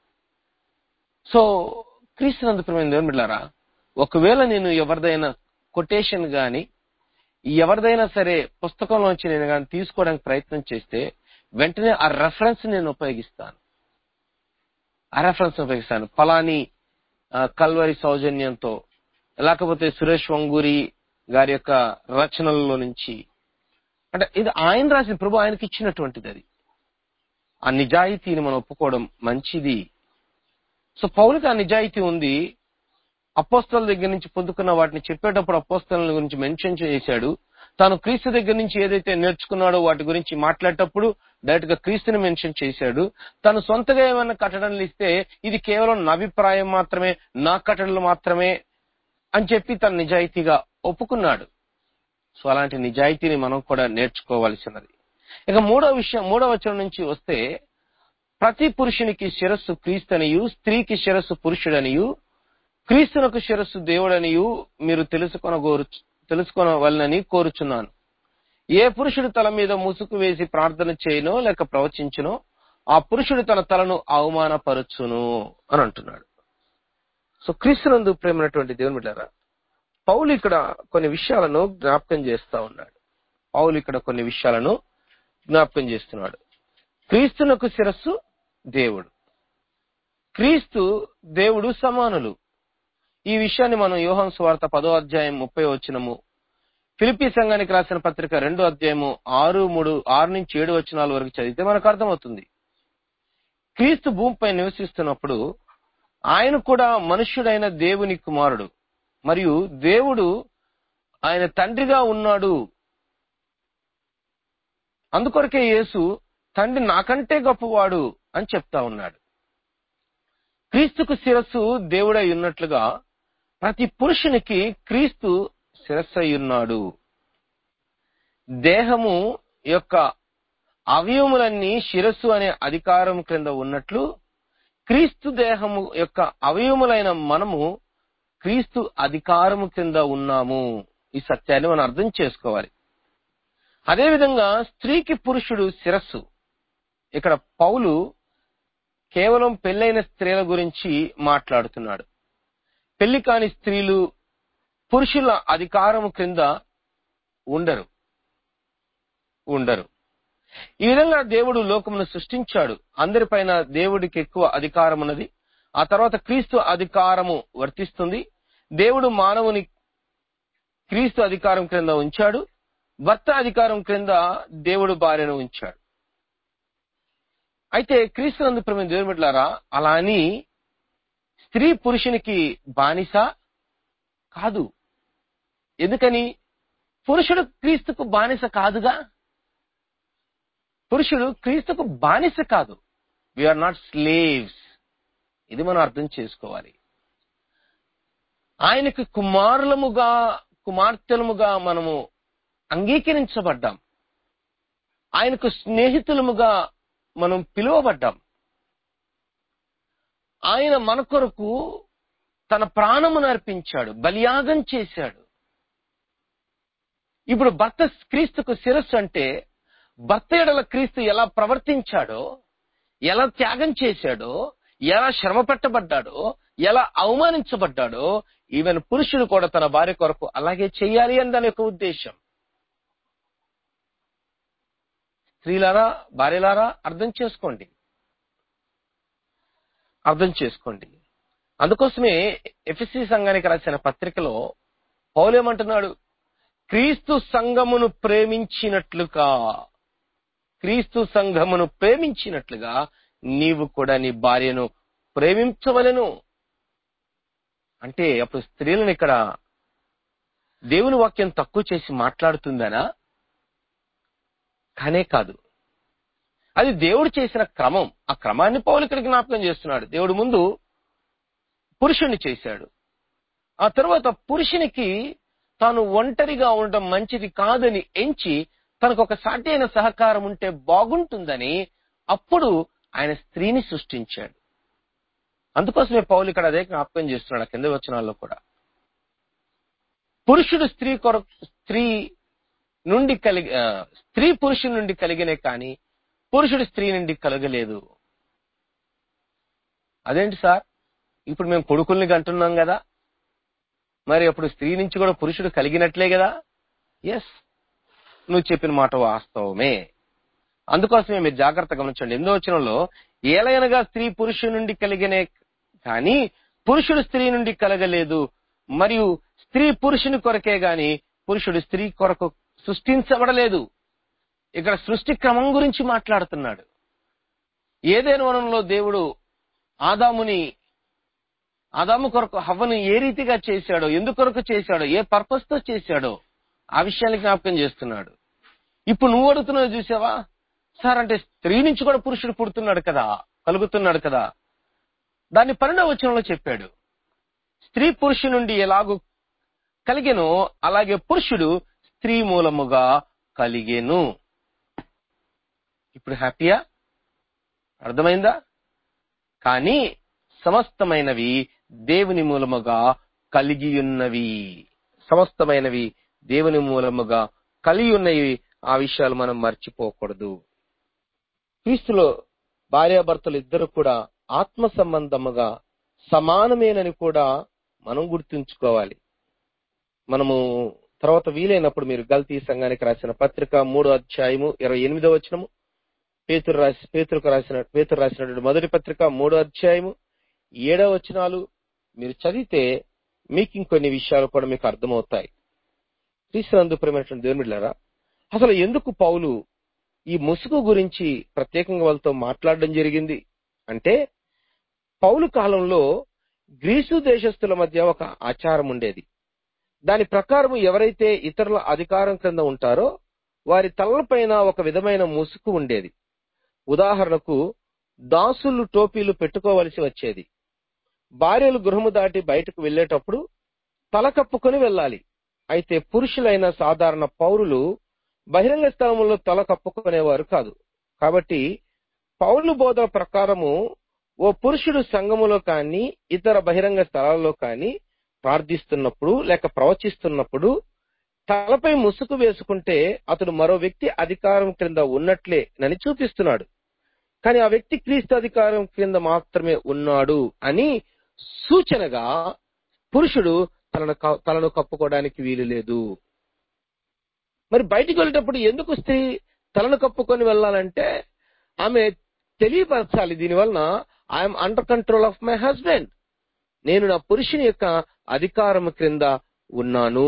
సో క్రీస్తునందు ప్రియమైన దేవుని బిడ్డలారా, ఒకవేళ నేను ఎవరిదైనా కొటేషన్ గాని ఎవరిదైనా సరే పుస్తకంలోంచి నేను కానీ తీసుకోవడానికి ప్రయత్నం చేస్తే వెంటనే ఆ రెఫరెన్స్ నేను ఉపయోగిస్తాను ఆ రెఫరెన్స్ ఉపయోగిస్తాను ఫలాని ఆ, కల్వరి సౌజన్యంతో, లేకపోతే సురేష్ వంగూరి గారి యొక్క రచనలలో నుంచి. అంటే ఇది ఆయన రాసిన, ప్రభు ఆయనకి ఇచ్చినటువంటిది. అది ఆ నిజాయితీని మనం ఒప్పుకోవడం మంచిది. సో పౌలుకి ఆ నిజాయితీ ఉంది. అపోస్తల దగ్గర నుంచి పొందుకున్న వాటిని చెప్పేటప్పుడు అపోస్తల గురించి మెన్షన్ చేశాడు. తాను క్రీస్తు దగ్గర నుంచి ఏదైతే నేర్చుకున్నాడో వాటి గురించి మాట్లాడేటప్పుడు డైరెక్ట్ గా క్రీస్తుని మెన్షన్ చేశాడు. తను సొంతగా ఏమైనా కట్టడలు ఇస్తే ఇది కేవలం నా అభిప్రాయం మాత్రమే, నా కట్టడలు మాత్రమే అని చెప్పి తను నిజాయితీగా ఒప్పుకున్నాడు. సో అలాంటి నిజాయితీని మనం కూడా నేర్చుకోవాల్సినది. ఇక మూడో విషయం, మూడో వచనం నుంచి వస్తే, ప్రతి పురుషునికి శిరస్సు క్రీస్తనియు, స్త్రీకి శిరస్సు పురుషుడనియు, క్రీస్తునకు శిరస్సు దేవుడనియు మీరు తెలుసుకొనగోరు తెలుసుకొనవలనని కోరుచున్నాను. ఏ పురుషుడు తల మీద ముసుగు వేసి ప్రార్థన చేయనో లేక ప్రవచించునో ఆ పురుషుడు తన తలను అవమానపరచును అని అంటున్నాడు. సో క్రీస్తునందు ప్రేమైనటువంటి దేవుని బిడ్డలారా, పౌలు ఇక్కడ కొన్ని విషయాలను జ్ఞాపకం చేస్తా ఉన్నాడు. పౌలు ఇక్కడ కొన్ని విషయాలను జ్ఞాపకం చేస్తున్నాడు. క్రీస్తునకు శిరస్సు దేవుడు, క్రీస్తు దేవుడు సమానులు. ఈ విషయాన్ని మనం యోహాను సువార్త పదో అధ్యాయం ముప్పై వచనము, ఫిలిప్పీ సంఘానికి రాసిన పత్రిక రెండో అధ్యాయము ఆరు మూడు ఆరు నుంచి ఏడు వచనాల వరకు చదివితే మనకు అర్థమవుతుంది. క్రీస్తు భూమిపై నివసిస్తున్నప్పుడు ఆయన కూడా మనుష్యుడైన దేవుని కుమారుడు, మరియు దేవుడు ఆయన తండ్రిగా ఉన్నాడు. అందుకొరకే యేసు తండ్రి నాకంటే గొప్పవాడు అని చెప్తా ఉన్నాడు. క్రీస్తుకు శిరస్సు దేవుడై ఉన్నట్లుగా ప్రతి పురుషునికి క్రీస్తు శిరస్సై ఉన్నాడు. దేహము యొక్క అవయవములన్నీ శిరస్సు అనే అధికారం క్రింద ఉన్నట్లు క్రీస్తు దేహము యొక్క అవయవములైన మనము క్రీస్తు అధికారము కింద ఉన్నాము. ఈ సత్యాన్ని మనం అర్థం చేసుకోవాలి. అదేవిధంగా స్త్రీకి పురుషుడు శిరస్సు. ఇక్కడ పౌలు కేవలం పెళ్ళైన స్త్రీల గురించి మాట్లాడుతున్నాడు. పెళ్లి కాని స్త్రీలు పురుషుల అధికారము క్రింద ఉండరు ఉండరు ఈ విధంగా దేవుడు లోకమును సృష్టించాడు. అందరిపైన దేవుడికి ఎక్కువ అధికారం ఉన్నది. ఆ తర్వాత క్రీస్తు అధికారము వర్తిస్తుంది. దేవుడు మానవుని క్రీస్తు అధికారం క్రింద ఉంచాడు. భర్త అధికారం క్రింద దేవుడు భార్యను ఉంచాడు. అయితే క్రీస్తునందు ప్రియమైన దేవుని బిడ్డలారా, అలా అని స్త్రీ పురుషునికి బానిస కాదు. ఎందుకని? పురుషుడు క్రీస్తుకు బానిస కాదుగా. పురుషుడు క్రీస్తుకు బానిస కాదు. We're not slaves. ఇది మనం అర్థం చేసుకోవాలి. ఆయనకు కుమారులముగా కుమార్తెలముగా మనము అంగీకరించబడ్డాం. ఆయనకు స్నేహితులముగా మనం పిలువబడ్డాం. ఆయన మన కొరకు తన ప్రాణమును అర్పించాడు, బలియాగం చేశాడు. ఇప్పుడు భర్త క్రీస్తుకు శిరస్సు అంటే భర్త ఎడల క్రీస్తు ఎలా ప్రవర్తించాడో, ఎలా త్యాగం చేశాడో, ఎలా శ్రమ పెట్టబడ్డాడో, ఎలా అవమానించబడ్డాడో, ఈవెన్ పురుషుడు కూడా తన భార్య కొరకు అలాగే చేయాలి అని దాని యొక్క ఉద్దేశం. స్త్రీలారా, భార్యలారా, అర్థం చేసుకోండి అర్థం చేసుకోండి అందుకోసమే ఎఫెసీ సంఘానికి రాసిన పత్రికలో పౌలు ఏమంటున్నాడు? క్రీస్తు సంఘమును ప్రేమించినట్లుగా క్రీస్తు సంఘమును ప్రేమించినట్లుగా నీవు కూడా నీ భార్యను ప్రేమించవలెను. అంటే అప్పుడు స్త్రీలను ఇక్కడ దేవుని వాక్యం తక్కువ చేసి మాట్లాడుతుందనా? కానే కాదు. అది దేవుడు చేసిన క్రమం. ఆ క్రమాన్ని పౌలు ఇక్కడ జ్ఞాపకం చేస్తున్నాడు. దేవుడు ముందు పురుషుణ్ణి చేశాడు. ఆ తర్వాత పురుషునికి తాను ఒంటరిగా ఉండడం మంచిది కాదని ఎంచి తనకు ఒక సాటి అయిన సహకారం ఉంటే బాగుంటుందని అప్పుడు ఆయన స్త్రీని సృష్టించాడు. అందుకోసమే పౌలు ఇక్కడ అదే జ్ఞాపకం చేస్తున్నాడు ఆ కింద వచనాల్లో కూడా. పురుషుడు స్త్రీ కొరకు స్త్రీ నుండి కలిగి స్త్రీ పురుషుడి నుండి కలిగినే కానీ పురుషుడు స్త్రీ నుండి కలగలేదు. అదేంటి సార్, ఇప్పుడు మేము కొడుకుల్ని అంటున్నాం కదా, మరి అప్పుడు స్త్రీ నుంచి కూడా పురుషుడు కలిగినట్లే కదా? ఎస్, నువ్వు చెప్పిన మాట వాస్తవమే. అందుకోసమే మీరు జాగ్రత్త గమనించండి. ఎనిమిదో వచనంలో ఏలయనగా స్త్రీ పురుషుడి నుండి కలిగినే కానీ పురుషుడు స్త్రీ నుండి కలగలేదు, మరియు స్త్రీ పురుషుని కొరకే గాని పురుషుడు స్త్రీ కొరకు సృష్టించబడలేదు. ఇక్కడ సృష్టి క్రమం గురించి మాట్లాడుతున్నాడు. ఏదైనా వనంలో దేవుడు ఆదాముని ఆదాము కొరకు హవ్వను ఏ రీతిగా చేశాడో, ఎందుకొరకు చేశాడో, ఏ పర్పస్ తో చేశాడో ఆ విషయాన్ని జ్ఞాపకం చేస్తున్నాడు. ఇప్పుడు నువ్వు అడుగుతున్నావు చూసావా సార్, అంటే స్త్రీ నుంచి కూడా పురుషుడు పుడుతున్నాడు కదా, కలుగుతున్నాడు కదా. దాన్ని పన్నెండవ వచనంలో చెప్పాడు. స్త్రీ పురుషు నుండి ఎలాగూ కలిగెనో అలాగే పురుషుడు స్త్రీ మూలముగా కలిగెను. ఇప్పుడు హ్యాపీయా? అర్థమైందా? కానీ సమస్తమైనవి దేవుని మూలముగా కలిగి ఉన్నవి. సమస్తమైనవి దేవుని మూలముగా కలిగి ఉన్నవి. ఆ విషయాలు మనం మర్చిపోకూడదు. క్రీస్తులో భార్యాభర్తలు ఇద్దరు కూడా ఆత్మ సంబంధముగా సమానమేనని కూడా మనం గుర్తుంచుకోవాలి. మనము తర్వాత వీలైనప్పుడు మీరు గల్తీ సంఘానికి రాసిన పత్రిక మూడో అధ్యాయము ఇరవై ఎనిమిదో వచనము, పేతురు రాసి పేతురుకు రాసిన పేతురు రాసినటువంటి మొదటి పత్రిక మూడో అధ్యాయము ఏడో వచనాలు మీరు చదివితే మీకు ఇంకొన్ని విషయాలు కూడా మీకు అర్థమవుతాయి. క్రీస్తునందు ప్రియమైనటువంటి దేవుని బిడ్డలారా, అసలు ఎందుకు పౌలు ఈ ముసుగు గురించి ప్రత్యేకంగా వాళ్ళతో మాట్లాడడం జరిగింది అంటే, పౌలు కాలంలో గ్రీసు దేశస్థుల మధ్య ఒక ఆచారం ఉండేది. దాని ప్రకారం ఎవరైతే ఇతరుల అధికారం క్రింద ఉంటారో వారి తలలపైన ఒక విధమైన ముసుగు ఉండేది. ఉదాహరణకు దాసులు టోపీలు పెట్టుకోవలసి వచ్చేది. భార్యలు గృహము దాటి బయటకు వెళ్లేటప్పుడు తల కప్పుకొని వెళ్ళాలి. అయితే పురుషులైన సాధారణ పౌరులు బహిరంగ స్థలంలో తల కప్పుకునేవారు కాదు. కాబట్టి పౌలు బోధన ప్రకారము ఓ పురుషుడు సంఘములో కానీ ఇతర బహిరంగ స్థలాల్లో కానీ ప్రార్థిస్తున్నప్పుడు లేక ప్రవచిస్తున్నప్పుడు తలపై ముసుగు వేసుకుంటే అతడు మరో వ్యక్తి అధికారం క్రింద ఉన్నట్లే నని చూపిస్తున్నాడు. కానీ ఆ వ్యక్తి క్రీస్తు అధికారం క్రింద మాత్రమే ఉన్నాడు అని సూచనగా పురుషుడు తలను తలను కప్పుకోవడానికి వీలు లేదు. మరి బయటికి వెళ్ళేటప్పుడు ఎందుకు స్త్రీ తలను కప్పుకొని వెళ్ళాలంటే ఆమె తెలియపరచాలి, దీనివలన I'm under control of my husband, నేను నా పురుషుని యొక్క అధికారం క్రింద ఉన్నాను.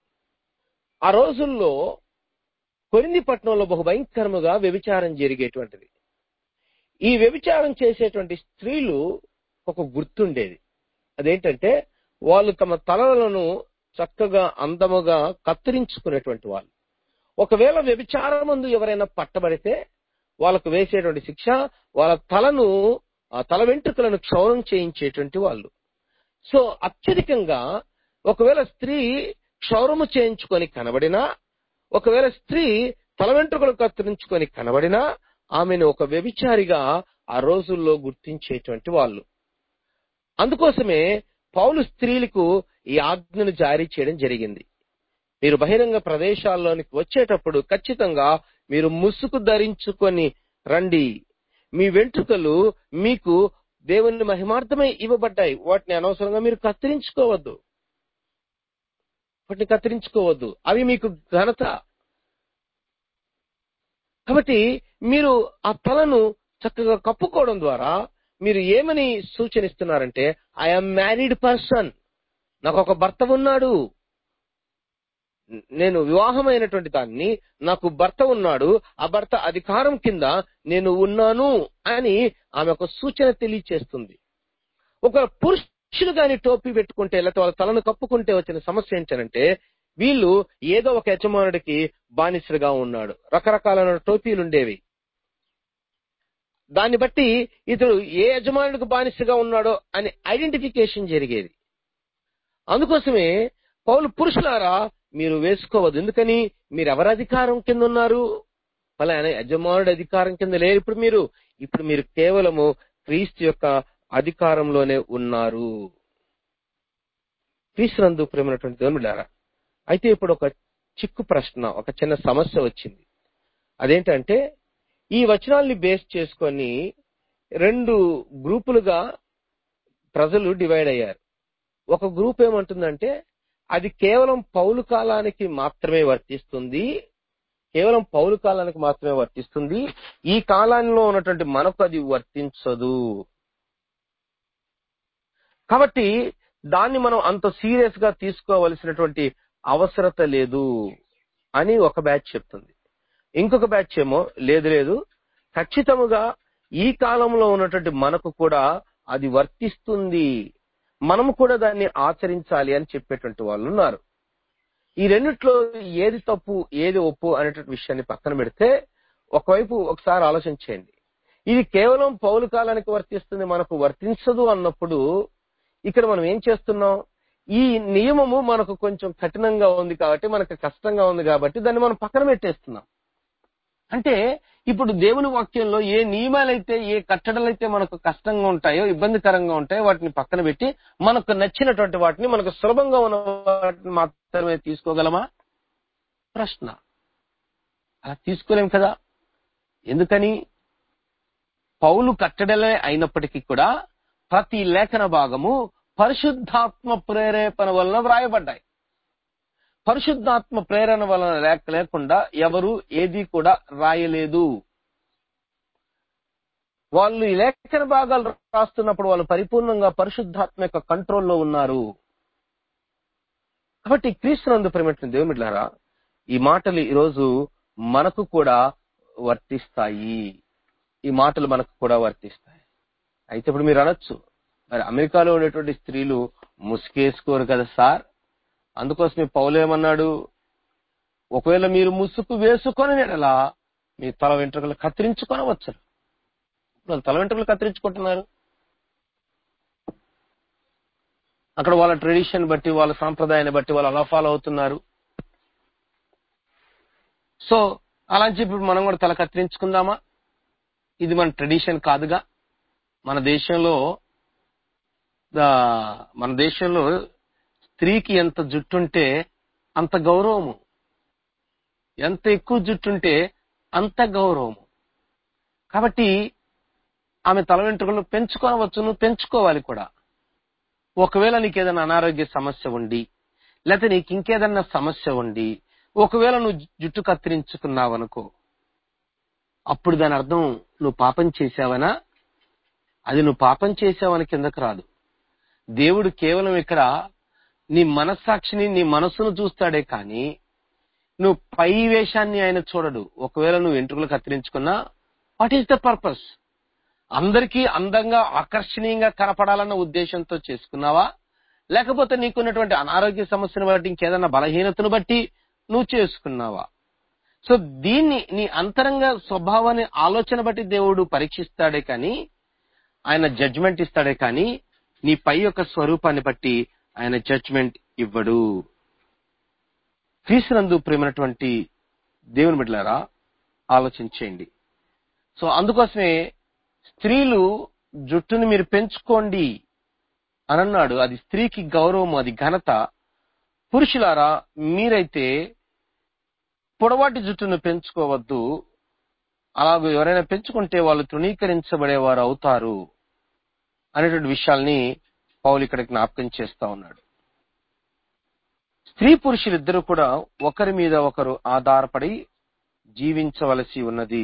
ఆ రోజుల్లో కొరింథీ పట్టణంలో బహు భయంకరముగా వ్యభిచారం జరిగేటువంటిది. ఈ వ్యభిచారం చేసేటువంటి స్త్రీలు ఒక గుర్తుండేది. అదేంటంటే వాళ్ళు తమ తలలను చక్కగా అందముగా కత్తిరించుకునేటువంటి వాళ్ళు. ఒకవేళ వ్యభిచారమందు ఎవరైనా పట్టబడితే వాళ్ళకు వేసేటువంటి శిక్ష వాళ్ళ తలను ఆ తల వెంట్రుకలను క్షౌరం చేయించేటువంటి వాళ్ళు. సో అత్యధికంగా ఒకవేళ స్త్రీ క్షౌరము చేయించుకొని కనబడినా, ఒకవేళ స్త్రీ తల వెంట్రుకలు కత్తిరించుకొని కనబడినా ఆమెను ఒక వ్యభిచారిగా ఆ రోజుల్లో గుర్తించేటువంటి వాళ్ళు. అందుకోసమే పౌలు స్త్రీలకు ఈ ఆజ్ఞను జారీ చేయడం జరిగింది. మీరు బహిరంగ ప్రదేశాల్లోనికి వచ్చేటప్పుడు ఖచ్చితంగా మీరు ముసుగు ధరించుకొని రండి. మీ వెంట్రుకలు మీకు దేవుని మహిమార్థమై ఇవ్వబడ్డాయి. వాటిని అనవసరంగా మీరు కత్తిరించుకోవద్దు వాటిని కత్తిరించుకోవద్దు అవి మీకు ఘనత. కాబట్టి మీరు ఆ తలను చక్కగా కప్పుకోవడం ద్వారా మీరు ఏమని సూచనిస్తున్నారంటే, ఐఎమ్ మ్యారీడ్ పర్సన్, నాకు ఒక భర్త ఉన్నాడు, నేను వివాహమైనటువంటి దాన్ని, నాకు భర్త ఉన్నాడు, ఆ భర్త అధికారం కింద నేను ఉన్నాను అని ఆమె ఒక సూచన తెలియచేస్తుంది. ఒక పురుషుడు గాని టోపీ పెట్టుకుంటే లేకపోతే వాళ్ళ తలను కప్పుకుంటే వచ్చిన సమస్య ఏంటంటే, వీళ్ళు ఏదో ఒక యజమానుడికి బానిసలుగా ఉన్నాడు. రకరకాలైన టోపీలు ఉండేవి. దాన్ని బట్టి ఇతడు ఏ యజమానుడికి బానిసగా ఉన్నాడో అని ఐడెంటిఫికేషన్ జరిగేది. అందుకోసమే పౌలు పురుషులారా మీరు వేసుకోవద్దు. ఎందుకని? మీరు ఎవరి అధికారం కింద ఉన్నారు? ఫలానా యజమానుడి అధికారం కింద లేరు ఇప్పుడు మీరు. ఇప్పుడు మీరు కేవలము క్రీస్తు యొక్క అధికారంలోనే ఉన్నారు. క్రీస్తునందు ప్రేమైనటువంటి దేవుని బిడ్డలారా, అయితే ఇప్పుడు ఒక చిక్కు ప్రశ్న, ఒక చిన్న సమస్య వచ్చింది. అదేంటంటే ఈ వచనాల్ని బేస్ చేసుకొని రెండు గ్రూపులుగా ప్రజలు డివైడ్ అయ్యారు. ఒక గ్రూప్ ఏమంటుందంటే అది కేవలం పౌలు కాలానికి మాత్రమే వర్తిస్తుంది, కేవలం పౌలు కాలానికి మాత్రమే వర్తిస్తుంది, ఈ కాలంలో ఉన్నటువంటి మనకు అది వర్తించదు, కాబట్టి దాన్ని మనం అంత సీరియస్ గా తీసుకోవలసినటువంటి అవసరత లేదు అని ఒక బ్యాచ్ చెప్తుంది. ఇంకొక బ్యాచ్ ఏమో లేదు లేదు ఖచ్చితముగా ఈ కాలంలో ఉన్నటువంటి మనకు కూడా అది వర్తిస్తుంది, మనము కూడా దాన్ని ఆచరించాలి అని చెప్పేటువంటి వాళ్ళు ఉన్నారు. ఈ రెండిట్లో ఏది తప్పు ఏది ఒప్పు అనేటువంటి విషయాన్ని పక్కన పెడితే ఒకవైపు ఒకసారి ఆలోచించండి. ఇది కేవలం పౌలు కాలానికి వర్తిస్తుంది, మనకు వర్తించదు అన్నప్పుడు ఇక్కడ మనం ఏం చేస్తున్నాం? ఈ నియమము మనకు కొంచెం కఠినంగా ఉంది కాబట్టి, మనకు కష్టంగా ఉంది కాబట్టి దాన్ని మనం పక్కన పెట్టేస్తున్నాం. అంటే ఇప్పుడు దేవుని వాక్యంలో ఏ నియమాలైతే, ఏ కట్టడలైతే మనకు కష్టంగా ఉంటాయో, ఇబ్బందికరంగా ఉంటాయో వాటిని పక్కన పెట్టి మనకు నచ్చినటువంటి వాటిని, మనకు సులభంగా ఉన్న వాటిని మాత్రమే తీసుకోగలమా? ప్రశ్న. అలా తీసుకోలేం కదా. ఎందుకని? పౌలు కట్టడలే అయినప్పటికీ కూడా ప్రతి లేఖన భాగము పరిశుద్ధాత్మ ప్రేరేపణ వలన వ్రాయబడ్డాయి. పరిశుద్ధాత్మ ప్రేరణ వలన లేక లేకుండా ఎవరు ఏది కూడా రాయలేదు. వాళ్ళు ఈ లేఖన భాగాలు రాస్తున్నప్పుడు వాళ్ళు పరిపూర్ణంగా పరిశుద్ధాత్మ యొక్క కంట్రోల్లో ఉన్నారు. కాబట్టి క్రీస్తునందు ప్రేమటువంటి దేవుని బిడ్డలారా, ఈ మాటలు ఈరోజు మనకు కూడా వర్తిస్తాయి. ఈ మాటలు మనకు కూడా వర్తిస్తాయి. అయితే ఇప్పుడు మీరు అనొచ్చు, మరి అమెరికాలో ఉండేటువంటి స్త్రీలు ముసుకేసుకోరు కదా సార్, అందుకోసమే పౌలు ఏమన్నాడు, ఒకవేళ మీరు ముసుగు వేసుకొని నెడలా మీ తల వెంట్రుకలు కత్తిరించుకొనవచ్చు. వాళ్ళు తల వెంట్రుకలు కత్తిరించుకుంటున్నారు. అక్కడ వాళ్ళ ట్రెడిషన్ బట్టి, వాళ్ళ సాంప్రదాయాన్ని బట్టి వాళ్ళు అలా ఫాలో అవుతున్నారు. సో అలా అని చెప్పి మనం కూడా తల కత్తిరించుకుందామా? ఇది మన ట్రెడిషన్ కాదుగా. మన దేశంలో మన దేశంలో స్త్రీకి ఎంత జుట్టుంటే అంత గౌరవము, ఎంత ఎక్కువ జుట్టుంటే అంత గౌరవము. కాబట్టి ఆమె తల వెంట్రుకలను పెంచుకోవచ్చు, నువ్వు పెంచుకోవాలి కూడా. ఒకవేళ నీకు ఏదైనా అనారోగ్య సమస్య ఉండి, లేకపోతే నీకు ఇంకేదన్నా సమస్య ఉండి, ఒకవేళ నువ్వు జుట్టు కత్తిరించుకున్నావనుకో, అప్పుడు దాని అర్థం నువ్వు పాపం చేశావనా? అది నువ్వు పాపం చేశావని కిందకు రాదు. దేవుడు కేవలం ఇక్కడ నీ మనస్సాక్షిని, నీ మనసును చూస్తాడే కానీ నువ్వు పై వేషాన్ని ఆయన చూడడు. ఒకవేళ నువ్వు వెంట్రుకలు కత్తిరించుకున్నా, వాట్ ఈస్ ద పర్పస్? అందరికీ అందంగా ఆకర్షణీయంగా కనపడాలన్న ఉద్దేశంతో చేసుకున్నావా, లేకపోతే నీకున్నటువంటి అనారోగ్య సమస్యను బట్టి, ఇంకేదన్నా బలహీనతను బట్టి నువ్వు చేసుకున్నావా? సో దీన్ని నీ అంతరంగ స్వభావాన్ని, ఆలోచన బట్టి దేవుడు పరీక్షిస్తాడే కానీ, ఆయన జడ్జిమెంట్ ఇస్తాడే కానీ నీ పై యొక్క స్వరూపాన్ని బట్టి ఆయన జడ్జిమెంట్ ఇవ్వడు. క్రీస్తునందు ప్రేమైనటువంటి దేవుని బిడ్డలారా, ఆలోచించేయండి. సో అందుకోసమే స్త్రీలు జుట్టుని మీరు పెంచుకోండి అని అన్నాడు. అది స్త్రీకి గౌరవం, అది ఘనత. పురుషులారా, మీరైతే పొడవాటి జుట్టును పెంచుకోవద్దు. అలాగే ఎవరైనా పెంచుకుంటే వాళ్ళు తృణీకరించబడేవారు అవుతారు అనేటువంటి విషయాల్ని పౌలు ఇక్కడ జ్ఞాపకం చేస్తా ఉన్నాడు. స్త్రీ పురుషులిద్దరూ కూడా ఒకరి మీద ఒకరు ఆధారపడి జీవించవలసి ఉన్నది.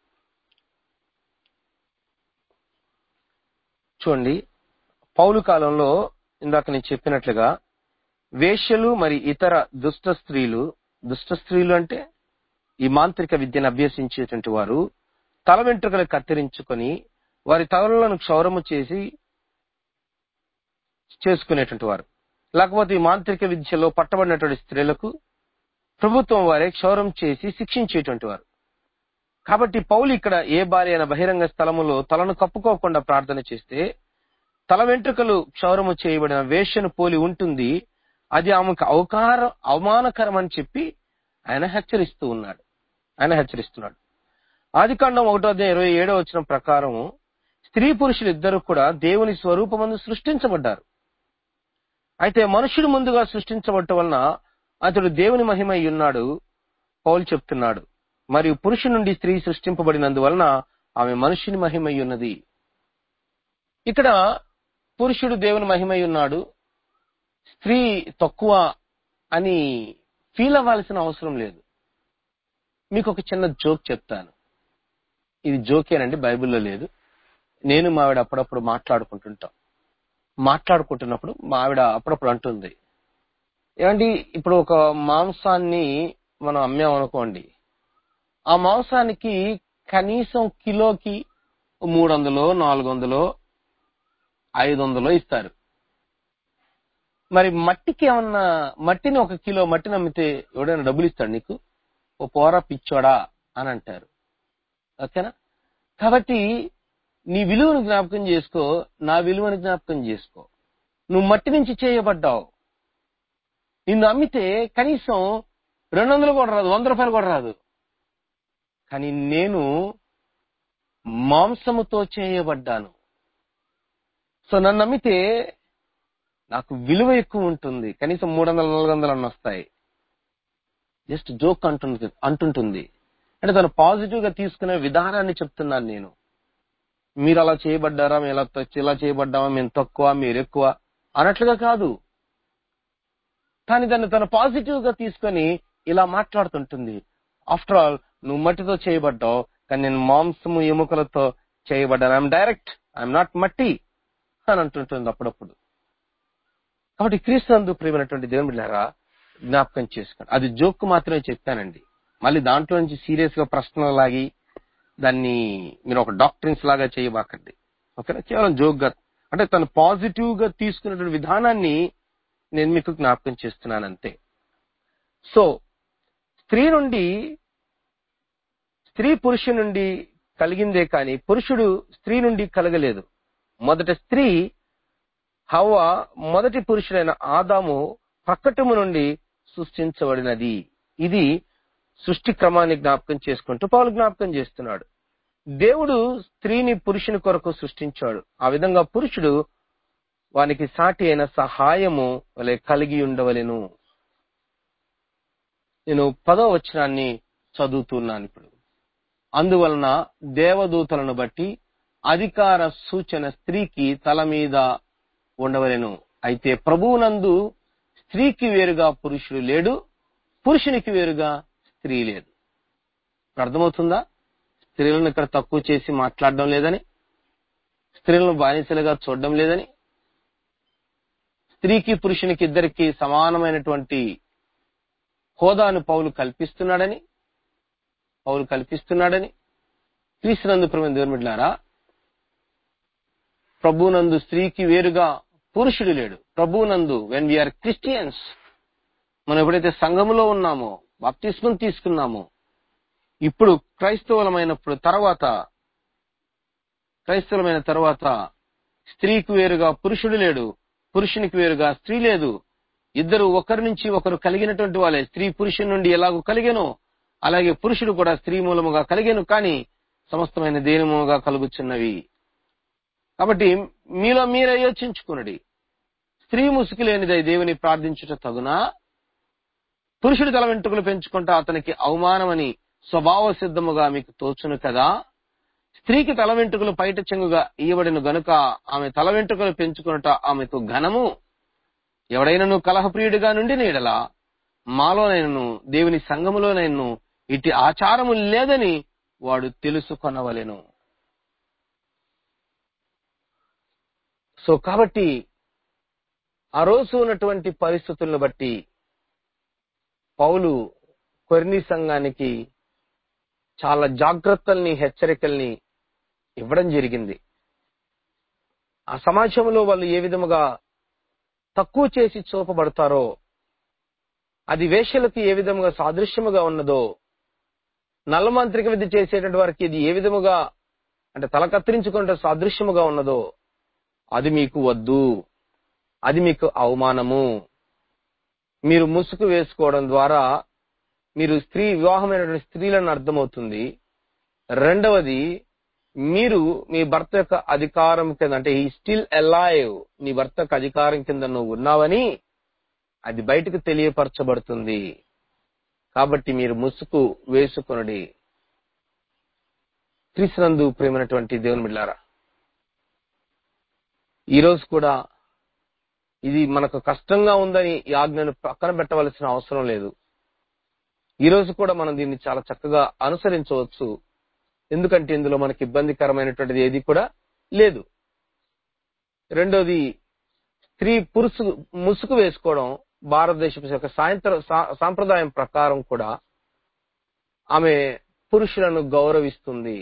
చూడండి, పౌలు కాలంలో ఇందాక నేను చెప్పినట్లుగా వేశ్యలు మరి ఇతర దుష్ట స్త్రీలు, దుష్ట స్త్రీలు అంటే ఈ మాంత్రిక విద్యను అభ్యసించేటువంటి వారు తల వెంట్రుకలు కత్తిరించుకొని వారి తలలను క్షౌరము చేసి చేసుకునేటువంటి వారు. లేకపోతే ఈ మాంత్రిక విద్యలో పట్టబడినటువంటి స్త్రీలకు ప్రభుత్వం వారే క్షౌరం చేసి శిక్షించేటువంటి వారు. కాబట్టి పౌలు ఇక్కడ ఏ భార్య అయిన బహిరంగ స్థలములో తలను కప్పుకోకుండా ప్రార్థన చేస్తే తల వెంట్రుకలు క్షౌరము చేయబడిన వేశ్యను పోలి ఉంటుంది, అది ఆమెకు అవకార అవమానకరం అని చెప్పి ఆయన హెచ్చరిస్తూ ఉన్నాడు ఆయన హెచ్చరిస్తున్నాడు ఆదికాండం ఒకటో అధ్యాయం ఇరవై ఏడో వచనం ప్రకారం స్త్రీ పురుషులు ఇద్దరు కూడా దేవుని స్వరూపమందు సృష్టించబడ్డారు. అయితే మనుషుడు ముందుగా సృష్టించబడటం వలన అతడు దేవుని మహిమ అయి ఉన్నాడు పౌలు చెప్తున్నాడు. మరియు పురుషుని నుండి స్త్రీ సృష్టింపబడినందువలన ఆమె మనుషుని మహిమ అయి ఉన్నది. ఇక్కడ పురుషుడు దేవుని మహిమ అయి ఉన్నాడు, స్త్రీ తక్కువ అని ఫీల్ అవ్వాల్సిన అవసరం లేదు. మీకు ఒక చిన్న జోక్ చెప్తాను. ఇది జోకేనండి, బైబిల్లో లేదు. నేను మా ఆవిడ అప్పుడప్పుడు మాట్లాడుకుంటుంటాం. మాట్లాడుకుంటున్నప్పుడు మా ఆవిడ అప్పుడప్పుడు అంటుంది, ఏమండి ఇప్పుడు ఒక మాంసాన్ని మనం అమ్మామనుకోండి, ఆ మాంసానికి కనీసం కిలోకి మూడు వందలో నాలుగు వందలో ఐదు వందలో ఇస్తారు. మరి మట్టికి ఏమన్నా, మట్టిని ఒక కిలో మట్టిని అమ్మితే ఎవడైనా డబ్బులు ఇస్తాడు నీకు? ఓ పోరా పిచ్చోడా అని అంటారు. ఓకేనా? కాబట్టి నీ విలువను జ్ఞాపకం చేసుకో, నా విలువను జ్ఞాపకం చేసుకో. నువ్వు మట్టి నుంచి చేయబడ్డావు. నిన్ను అమ్మితే కనీసం రెండు వందలు కూడా రాదు, వంద రూపాయలు కూడా రాదు. కానీ నేను మాంసముతో చేయబడ్డాను. సో నన్ను అమ్మితే నాకు విలువ ఎక్కువ ఉంటుంది. కనీసం మూడు వందలు నాలుగు వందలు అన్న వస్తాయి. జస్ట్ జోక్ అంటుంది అంటుంటుంది అంటే తను పాజిటివ్ గా తీసుకునే విధానాన్ని చెప్తున్నాను నేను. మీరు అలా చేయబడ్డారా, మేము ఇలా ఇలా చేయబడ్డామా, మేము తక్కువ మీరు ఎక్కువ అన్నట్లుగా కాదు. కానీ దాన్ని తను పాజిటివ్ గా తీసుకొని ఇలా మాట్లాడుతుంటుంది. ఆఫ్టర్ ఆల్ నువ్వు మట్టితో చేయబడ్డావు, కానీ నేను మాంసము ఎముకలతో చేయబడ్డాను. ఐఎమ్ డైరెక్ట్, ఐఎమ్ నాట్ మట్టి అని అంటుంటుంది అప్పుడప్పుడు. కాబట్టి క్రీస్తునందు ప్రియమైనటువంటి దేవుని బిడ్డలారా, జ్ఞాపకం చేసుకోండి. అది జోక్ మాత్రమే చెప్పానండి. మళ్ళీ దాంట్లో నుంచి సీరియస్ గా ప్రశ్నలు లాగి దాన్ని మీరు ఒక డాక్టరీన్స్ లాగా చేయబాకండి. ఓకేనా? కేవలం జోక్ గా, అంటే తను పాజిటివ్ గా తీసుకున్నటువంటి విధానాన్ని నేను మీకు జ్ఞాపకం చేస్తున్నాను అంతే. సో స్త్రీ నుండి, స్త్రీ పురుషుడి నుండి కలిగిందే కానీ పురుషుడు స్త్రీ నుండి కలగలేదు. మొదట స్త్రీ హవ్వ మొదటి పురుషుడైన ఆదాము ప్రక్కటము నుండి సృష్టించబడినది. ఇది సృష్టి క్రమాన్ని జ్ఞాపకం చేసుకుంటూ పౌలు జ్ఞాపకం చేస్తున్నాడు. దేవుడు స్త్రీని పురుషుని కొరకు సృష్టించాడు. ఆ విధంగా పురుషుడు వానికి సాటి అయిన సహాయము వలె కలిగి ఉండవలెను. నేను పదో వచనాన్ని చదువుతున్నాను ఇప్పుడు. అందువలన దేవదూతలను బట్టి అధికార సూచన స్త్రీకి తల మీద ఉండవలెను. అయితే ప్రభువునందు స్త్రీకి వేరుగా పురుషుడు లేడు, పురుషునికి వేరుగా స్త్రీ లేదు. అర్థమవుతుందా? స్త్రీలను ఇక్కడ తక్కువ చేసి మాట్లాడడం లేదని, స్త్రీలను బానిసలుగా చూడడం లేదని, స్త్రీకి పురుషునికి ఇద్దరికి సమానమైనటువంటి హోదాను పౌలు కల్పిస్తున్నాడని పౌలు కల్పిస్తున్నాడని క్రీస్తునందు ప్రియమైన దేవుని బిడ్డలారా, ప్రభువునందు స్త్రీకి వేరుగా పురుషుడు లేడు. ప్రభువునందు వెన్ వీఆర్ క్రిస్టియన్స్, మనం ఎప్పుడైతే సంఘములో ఉన్నామో, బాప్తిస్మం తీసుకున్నామో, ఇప్పుడు క్రైస్తవులమైనప్పుడు తర్వాత క్రైస్తవులమైన తర్వాత స్త్రీకి వేరుగా పురుషుడు లేడు, పురుషునికి వేరుగా స్త్రీ లేదు. ఇద్దరు ఒకరి నుంచి ఒకరు కలిగినటువంటి వాళ్ళే. స్త్రీ పురుషుని నుండి ఎలాగో కలిగెనో అలాగే పురుషుడు కూడా స్త్రీ మూలముగా కలిగెను, కానీ సమస్తమైన దేని మూలముగా కలుగుచున్నవి. కాబట్టి మీలో మీరే యోచించుకున్నది. స్త్రీ ముసుగు లేనిదై దేవుని ప్రార్థించుట తగునా? పురుషుడు తల వెంట్రుకలు పెంచుకుంటా అతనికి అవమానమని స్వభావ సిద్ధముగా మీకు తోచును కదా. స్త్రీకి తల వెంట్రుకలు పైట చెంగుగా ఇయ్యబడిన గనుక ఆమె తల వెంట్రుకలు పెంచుకున్నట ఆమెకు ఘనము. ఎవడైనను కలహప్రియుడిగా నుండి నీడలా మాలోనైనను దేవుని సంఘములోనైనను ఇట్టి ఆచారము లేదని వాడు తెలుసుకొనవలెను. సో కాబట్టి ఆ రోజు ఉన్నటువంటి పరిస్థితులను బట్టి పౌలు కొరింథీ సంఘానికి చాలా జాగ్రత్తల్ని, హెచ్చరికల్ని ఇవ్వడం జరిగింది. ఆ సమాజంలో వాళ్ళు ఏ విధముగా తక్కువ చేసి చూపబడతారో, అది వేశ్యలకు ఏ విధముగా సాదృశ్యముగా ఉన్నదో, నల్లమాంత్రిక విద్య చేసేటువంటి వారికి ఇది ఏ విధముగా అంటే తల కత్తిరించుకుంటే సాదృశ్యముగా ఉన్నదో అది మీకు వద్దు, అది మీకు అవమానము. మీరు ముసుగు వేసుకోవడం ద్వారా మీరు స్త్రీ వివాహమైనటువంటి స్త్రీలను అర్థమవుతుంది. రెండవది, మీరు మీ భర్త యొక్క అధికారం కింద, అంటే ఈ స్టిల్ అలైవ్, నీ భర్త యొక్క అధికారం కింద నువ్వు ఉన్నావని అది బయటకు తెలియపరచబడుతుంది. కాబట్టి మీరు ముసుగు వేసుకొనుడి. క్రీస్తునందు ప్రియమైనటువంటి దేవుని బిడ్డలారా, ఈ రోజు కూడా ఇది మనకు కష్టంగా ఉందని ఈ ఆజ్ఞను పక్కన పెట్టవలసిన అవసరం లేదు. ఈ రోజు కూడా మనం దీన్ని చాలా చక్కగా అనుసరించవచ్చు. ఎందుకంటే ఇందులో మనకి ఇబ్బందికరమైనటువంటిది ఏది కూడా లేదు. రెండోది, స్త్రీ పురుషు ముసుగు వేసుకోవడం భారతదేశం యొక్క సాయంత్రం సాంప్రదాయం ప్రకారం కూడా ఆమె పురుషులను గౌరవిస్తుంది.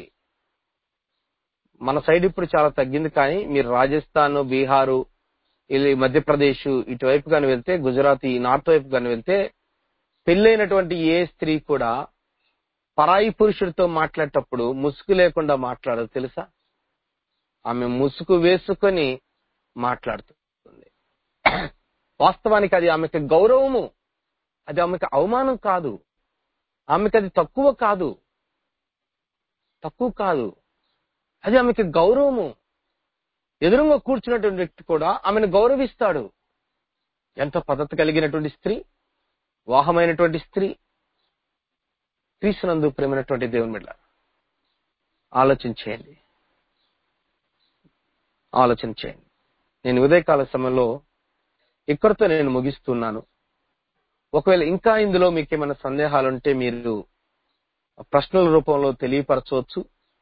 మన సైడ్ ఇప్పుడు చాలా తగ్గింది, కానీ మీరు రాజస్థాన్, బీహారు, ఇలా మధ్యప్రదేశ్ ఇటువైపు కానీ వెళ్తే, గుజరాత్ ఈ నార్త్ వైపు కానీ వెళ్తే, పెళ్ళైనటువంటి ఏ స్త్రీ కూడా పరాయి పురుషుడితో మాట్లాడేటప్పుడు ముసుగు లేకుండా మాట్లాడదు తెలుసా. ఆమె ముసుగు వేసుకొని మాట్లాడుతుంది. వాస్తవానికి అది ఆమెకి గౌరవము, అది ఆమెకి అవమానం కాదు, ఆమెకి అది తక్కువ కాదు తక్కువ కాదు అది ఆమెకి గౌరవము. ఎదురుగా కూర్చున్నటువంటి వ్యక్తి కూడా ఆమెను గౌరవిస్తాడు. ఎంత పద్ధతి కలిగినటువంటి స్త్రీ, వాహమైనటువంటి స్త్రీ. క్రీస్తునందు ప్రేమైనటువంటి దేవుని బిడ్డ, ఆలోచన చేయండి ఆలోచన చేయండి నేను ఉదయకాల సమయంలో ఇక్కడితో నేను ముగిస్తున్నాను. ఒకవేళ ఇంకా ఇందులో మీకు ఏమైనా సందేహాలుంటే మీరు ప్రశ్నల రూపంలో తెలియపరచవచ్చు.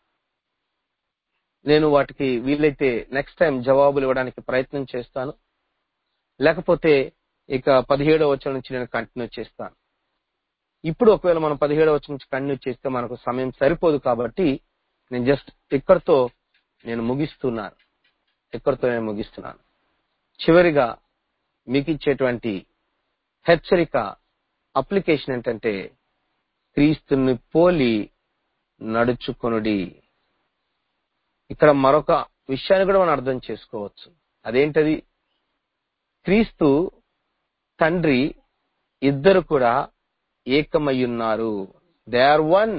నేను వాటికి వీలైతే నెక్స్ట్ టైం జవాబులు ఇవ్వడానికి ప్రయత్నం చేస్తాను. లేకపోతే ఇక పదిహేడవ వచనం నుంచి నేను కంటిన్యూ చేస్తాను. ఇప్పుడు ఒకవేళ మనం పదిహేడవ వచనం నుంచి కంటిన్యూ చేస్తే మనకు సమయం సరిపోదు, కాబట్టి నేను జస్ట్ ఇక్కడితో నేను ముగిస్తున్నాను ఇక్కడితో నేను ముగిస్తున్నాను చివరిగా మీకు ఇచ్చేటువంటి హెచ్చరిక, అప్లికేషన్ ఏంటంటే, క్రీస్తుని పోలి నడుచుకొనుడి. ఇక్కడ మరొక విషయాన్ని కూడా మనం అర్థం చేసుకోవచ్చు. అదేంటది? క్రీస్తు తండ్రి ఇద్దరు కూడా ఏకమయ్యున్నారు. They are one.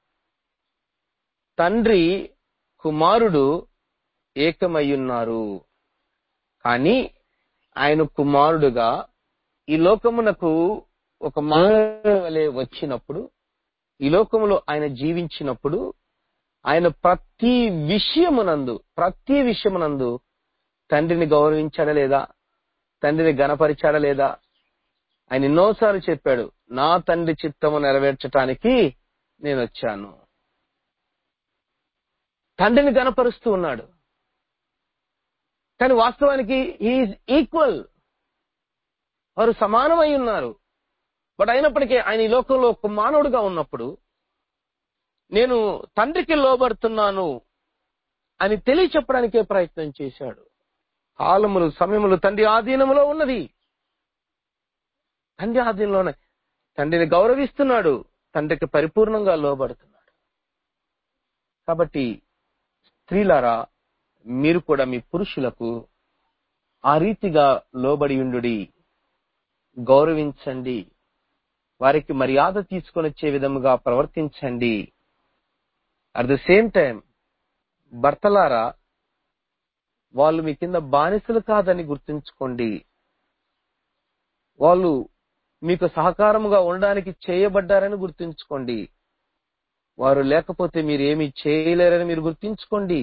తండ్రి కుమారుడు ఏకమయ్యున్నారు. కానీ ఆయన కుమారుడుగా ఈ లోకమునకు ఒక మానవుని వలె వచ్చినప్పుడు, ఈ లోకములో ఆయన జీవించినప్పుడు, ఆయన ప్రతి విషయమునందు ప్రతి విషయమునందు తండ్రిని గౌరవించాడా లేదా? తండ్రిని గణపరిచాడా లేదా? ఆయన ఎన్నోసార్లు చెప్పాడు, నా తండ్రి చిత్తము నెరవేర్చటానికి నేను వచ్చాను. తండ్రిని గణపరుస్తూ ఉన్నాడు. కానీ వాస్తవానికి హీఈస్ ఈక్వల్, వారు సమానమై ఉన్నారు. బట్ అయినప్పటికీ ఆయన ఈ లోకంలో ఒక మానవుడిగా ఉన్నప్పుడు, నేను తండ్రికి లోబడుతున్నాను అని తెలియచెప్పడానికే ప్రయత్నం చేశాడు. కాలములు సమయములు తండ్రి ఆధీనములో ఉన్నది. తండ్రి ఆధీనంలోనే తండ్రిని గౌరవిస్తున్నాడు, తండ్రికి పరిపూర్ణంగా లోబడుతున్నాడు. కాబట్టి స్త్రీలారా, మీరు కూడా మీ పురుషులకు ఆ రీతిగా లోబడి ఉండుడి, గౌరవించండి, వారికి మర్యాద తీసుకొని వచ్చే విధముగా ప్రవర్తించండి. అట్ ద సేమ్ టైం భర్తలారా, వాళ్ళు మీ కింద బానిసలు కాదని గుర్తుంచుకోండి. వాళ్ళు మీకు సహకారముగా ఉండడానికి చేయబడ్డారని గుర్తుంచుకోండి. వారు లేకపోతే మీరు ఏమీ చేయలేరని మీరు గుర్తుంచుకోండి.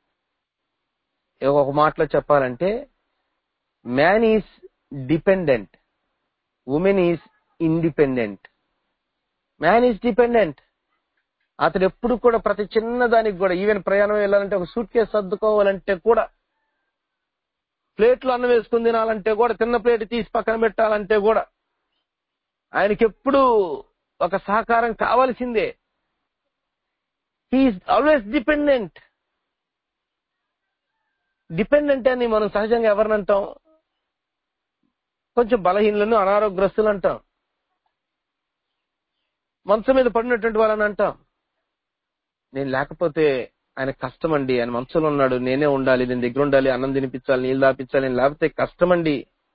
ఒక మాటలో చెప్పాలంటే, man is dependent, woman is independent. Man is dependent. అతడు ఎప్పుడు కూడా ప్రతి చిన్న దానికి కూడా, ఈవెన్ ప్రయాణం వెళ్ళాలంటే, ఒక సూట్ కేసు సర్దుకోవాలంటే కూడా, ప్లేట్లో అన్నం వేసుకుని తినాలంటే కూడా, తిన్న ప్లేట్ తీసి పక్కన పెట్టాలంటే కూడా ఆయనకి ఎప్పుడు ఒక సహకారం కావాల్సిందే. He's always dependent. డిపెండెంట్ అని మనం సహజంగా ఎవరిని అంటాం? కొంచెం బలహీనులను, అనారోగ్యస్తులు అంటాం, మంచం మీద పడినటువంటి వాళ్ళని అంటాం. నేను లేకపోతే ఆయన కష్టం అండి, ఆయన మంచంలో ఉన్నాడు, నేనే ఉండాలి, నేను దగ్గర ఉండాలి, అన్నం తినిపించాలి, నీళ్ళు దాపించాలి, నేను లేకపోతే కష్టం అండి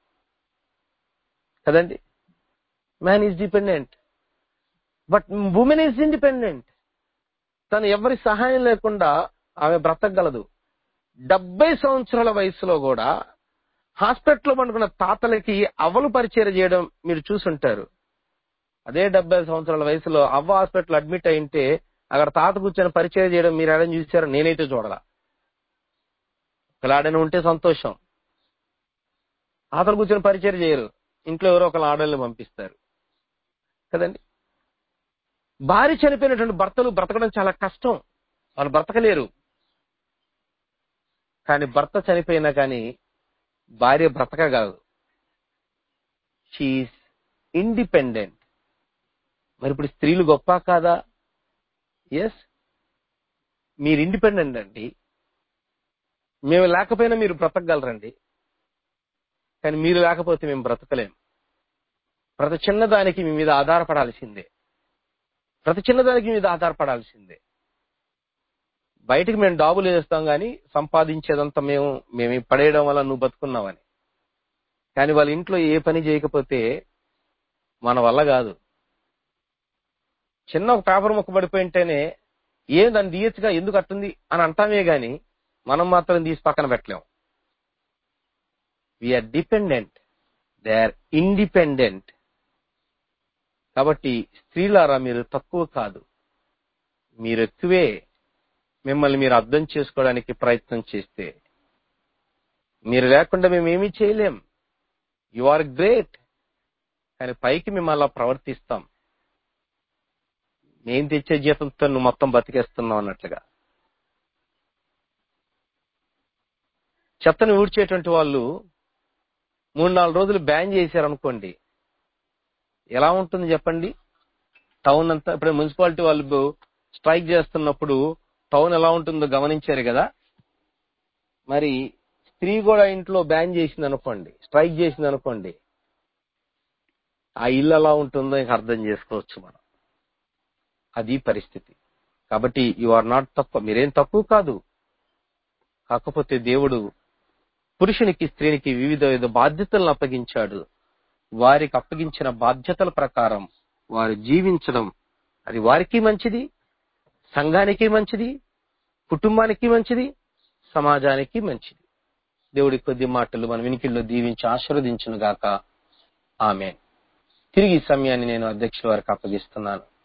కదండి. Man is dependent, but woman is independent. తను ఎవరి సహాయం లేకుండా ఆమె బ్రతకగలదు. డెబ్బై సంవత్సరాల వయసులో కూడా హాస్పిటల్లో పండుకున్న తాతలకి అవ్వలు పరిచయం చేయడం మీరు చూసుంటారు. అదే డెబ్బై సంవత్సరాల వయసులో అవ్వ హాస్పిటల్ అడ్మిట్ అయింటే అక్కడ తాత కూర్చొని పరిచయం చేయడం మీరు ఎలా చూసారో నేనైతే చూడాల. ఒకలాడని ఉంటే సంతోషం, తాతలు కూర్చొని పరిచయం చేయరు, ఇంట్లో ఎవరో ఒకళ్ళ ఆడవాళ్ళని పంపిస్తారు కదండి. భార్య చనిపోయినటువంటి భర్తలు బ్రతకడం చాలా కష్టం, వాళ్ళు బ్రతకలేరు. కానీ భర్త చనిపోయినా కానీ భార్య బ్రతకగలదు. She is independent. మరి ఇప్పుడు స్త్రీలు గొప్ప కాదా? ఎస్, మీరు ఇండిపెండెంట్ అండి. మేము లేకపోయినా మీరు బ్రతకగలరండి, కానీ మీరు లేకపోతే మేము బ్రతకలేం. ప్రతి చిన్నదానికి మీ మీద ఆధారపడాల్సిందే, ప్రతి చిన్నదానికి మీ మీద ఆధారపడాల్సిందే. బయటకు మేము డాబులు వేస్తాం కానీ సంపాదించేదంతా మేము మేము పడేయడం వల్ల నువ్వు బతుకున్నావని. కానీ వాళ్ళ ఇంట్లో ఏ పని చేయకపోతే మన వల్ల కాదు. చిన్న ఒక పేపర్ ముక్క పడిపోయింటేనే ఏం దాన్ని తీయచ్చుగా, ఎందుకు అట్టుంది అని అంటామే గాని మనం మాత్రం తీసి పక్కన పెట్టలేం. We're dependent, they are independent. కాబట్టి స్త్రీలారా మీరు తక్కువ కాదు, మీరు ఎక్కువే. మిమ్మల్ని మీరు అర్థం చేసుకోవడానికి ప్రయత్నం చేస్తే మీరు లేకుండా మేము ఏమీ చేయలేం. You are great. కానీ పైకి మేము అలా ప్రవర్తిస్తాం, నేను తెచ్చే జీతంతో నువ్వు మొత్తం బతికేస్తున్నావు అన్నట్లుగా. చెత్తను ఊడ్చేటువంటి వాళ్ళు మూడు నాలుగు రోజులు బ్యాన్ చేశారనుకోండి, ఎలా ఉంటుంది చెప్పండి? టౌన్ అంతా ఇప్పుడు మున్సిపాలిటీ వాళ్ళు స్ట్రైక్ చేస్తున్నప్పుడు టౌన్ ఎలా ఉంటుందో గమనించారు కదా. మరి స్త్రీ కూడా ఇంట్లో బ్యాన్ చేసింది అనుకోండి, స్ట్రైక్ చేసింది అనుకోండి, ఆ ఇల్లు ఎలా ఉంటుందో ఇక అర్థం చేసుకోవచ్చు మనం. అది పరిస్థితి. కాబట్టి యు ఆర్ నాట్ తక్కువ, మీరేం తక్కువ కాదు. కాకపోతే దేవుడు పురుషునికి స్త్రీనికి వివిధ వివిధ బాధ్యతలను అప్పగించాడు. వారికి అప్పగించిన బాధ్యతల ప్రకారం వారు జీవించడం అది వారికి మంచిది, సంఘానికి మంచిది, కుటుంబానికి మంచిది, సమాజానికి మంచిది. దేవుడి కొద్ది మాటలు మన వినికిల్లో దీవించి ఆశీర్వదించును గాక. ఆమేన్. తిరిగి ఈ సమయాన్ని నేను అధ్యక్షుల వారికి అప్పగిస్తున్నాను.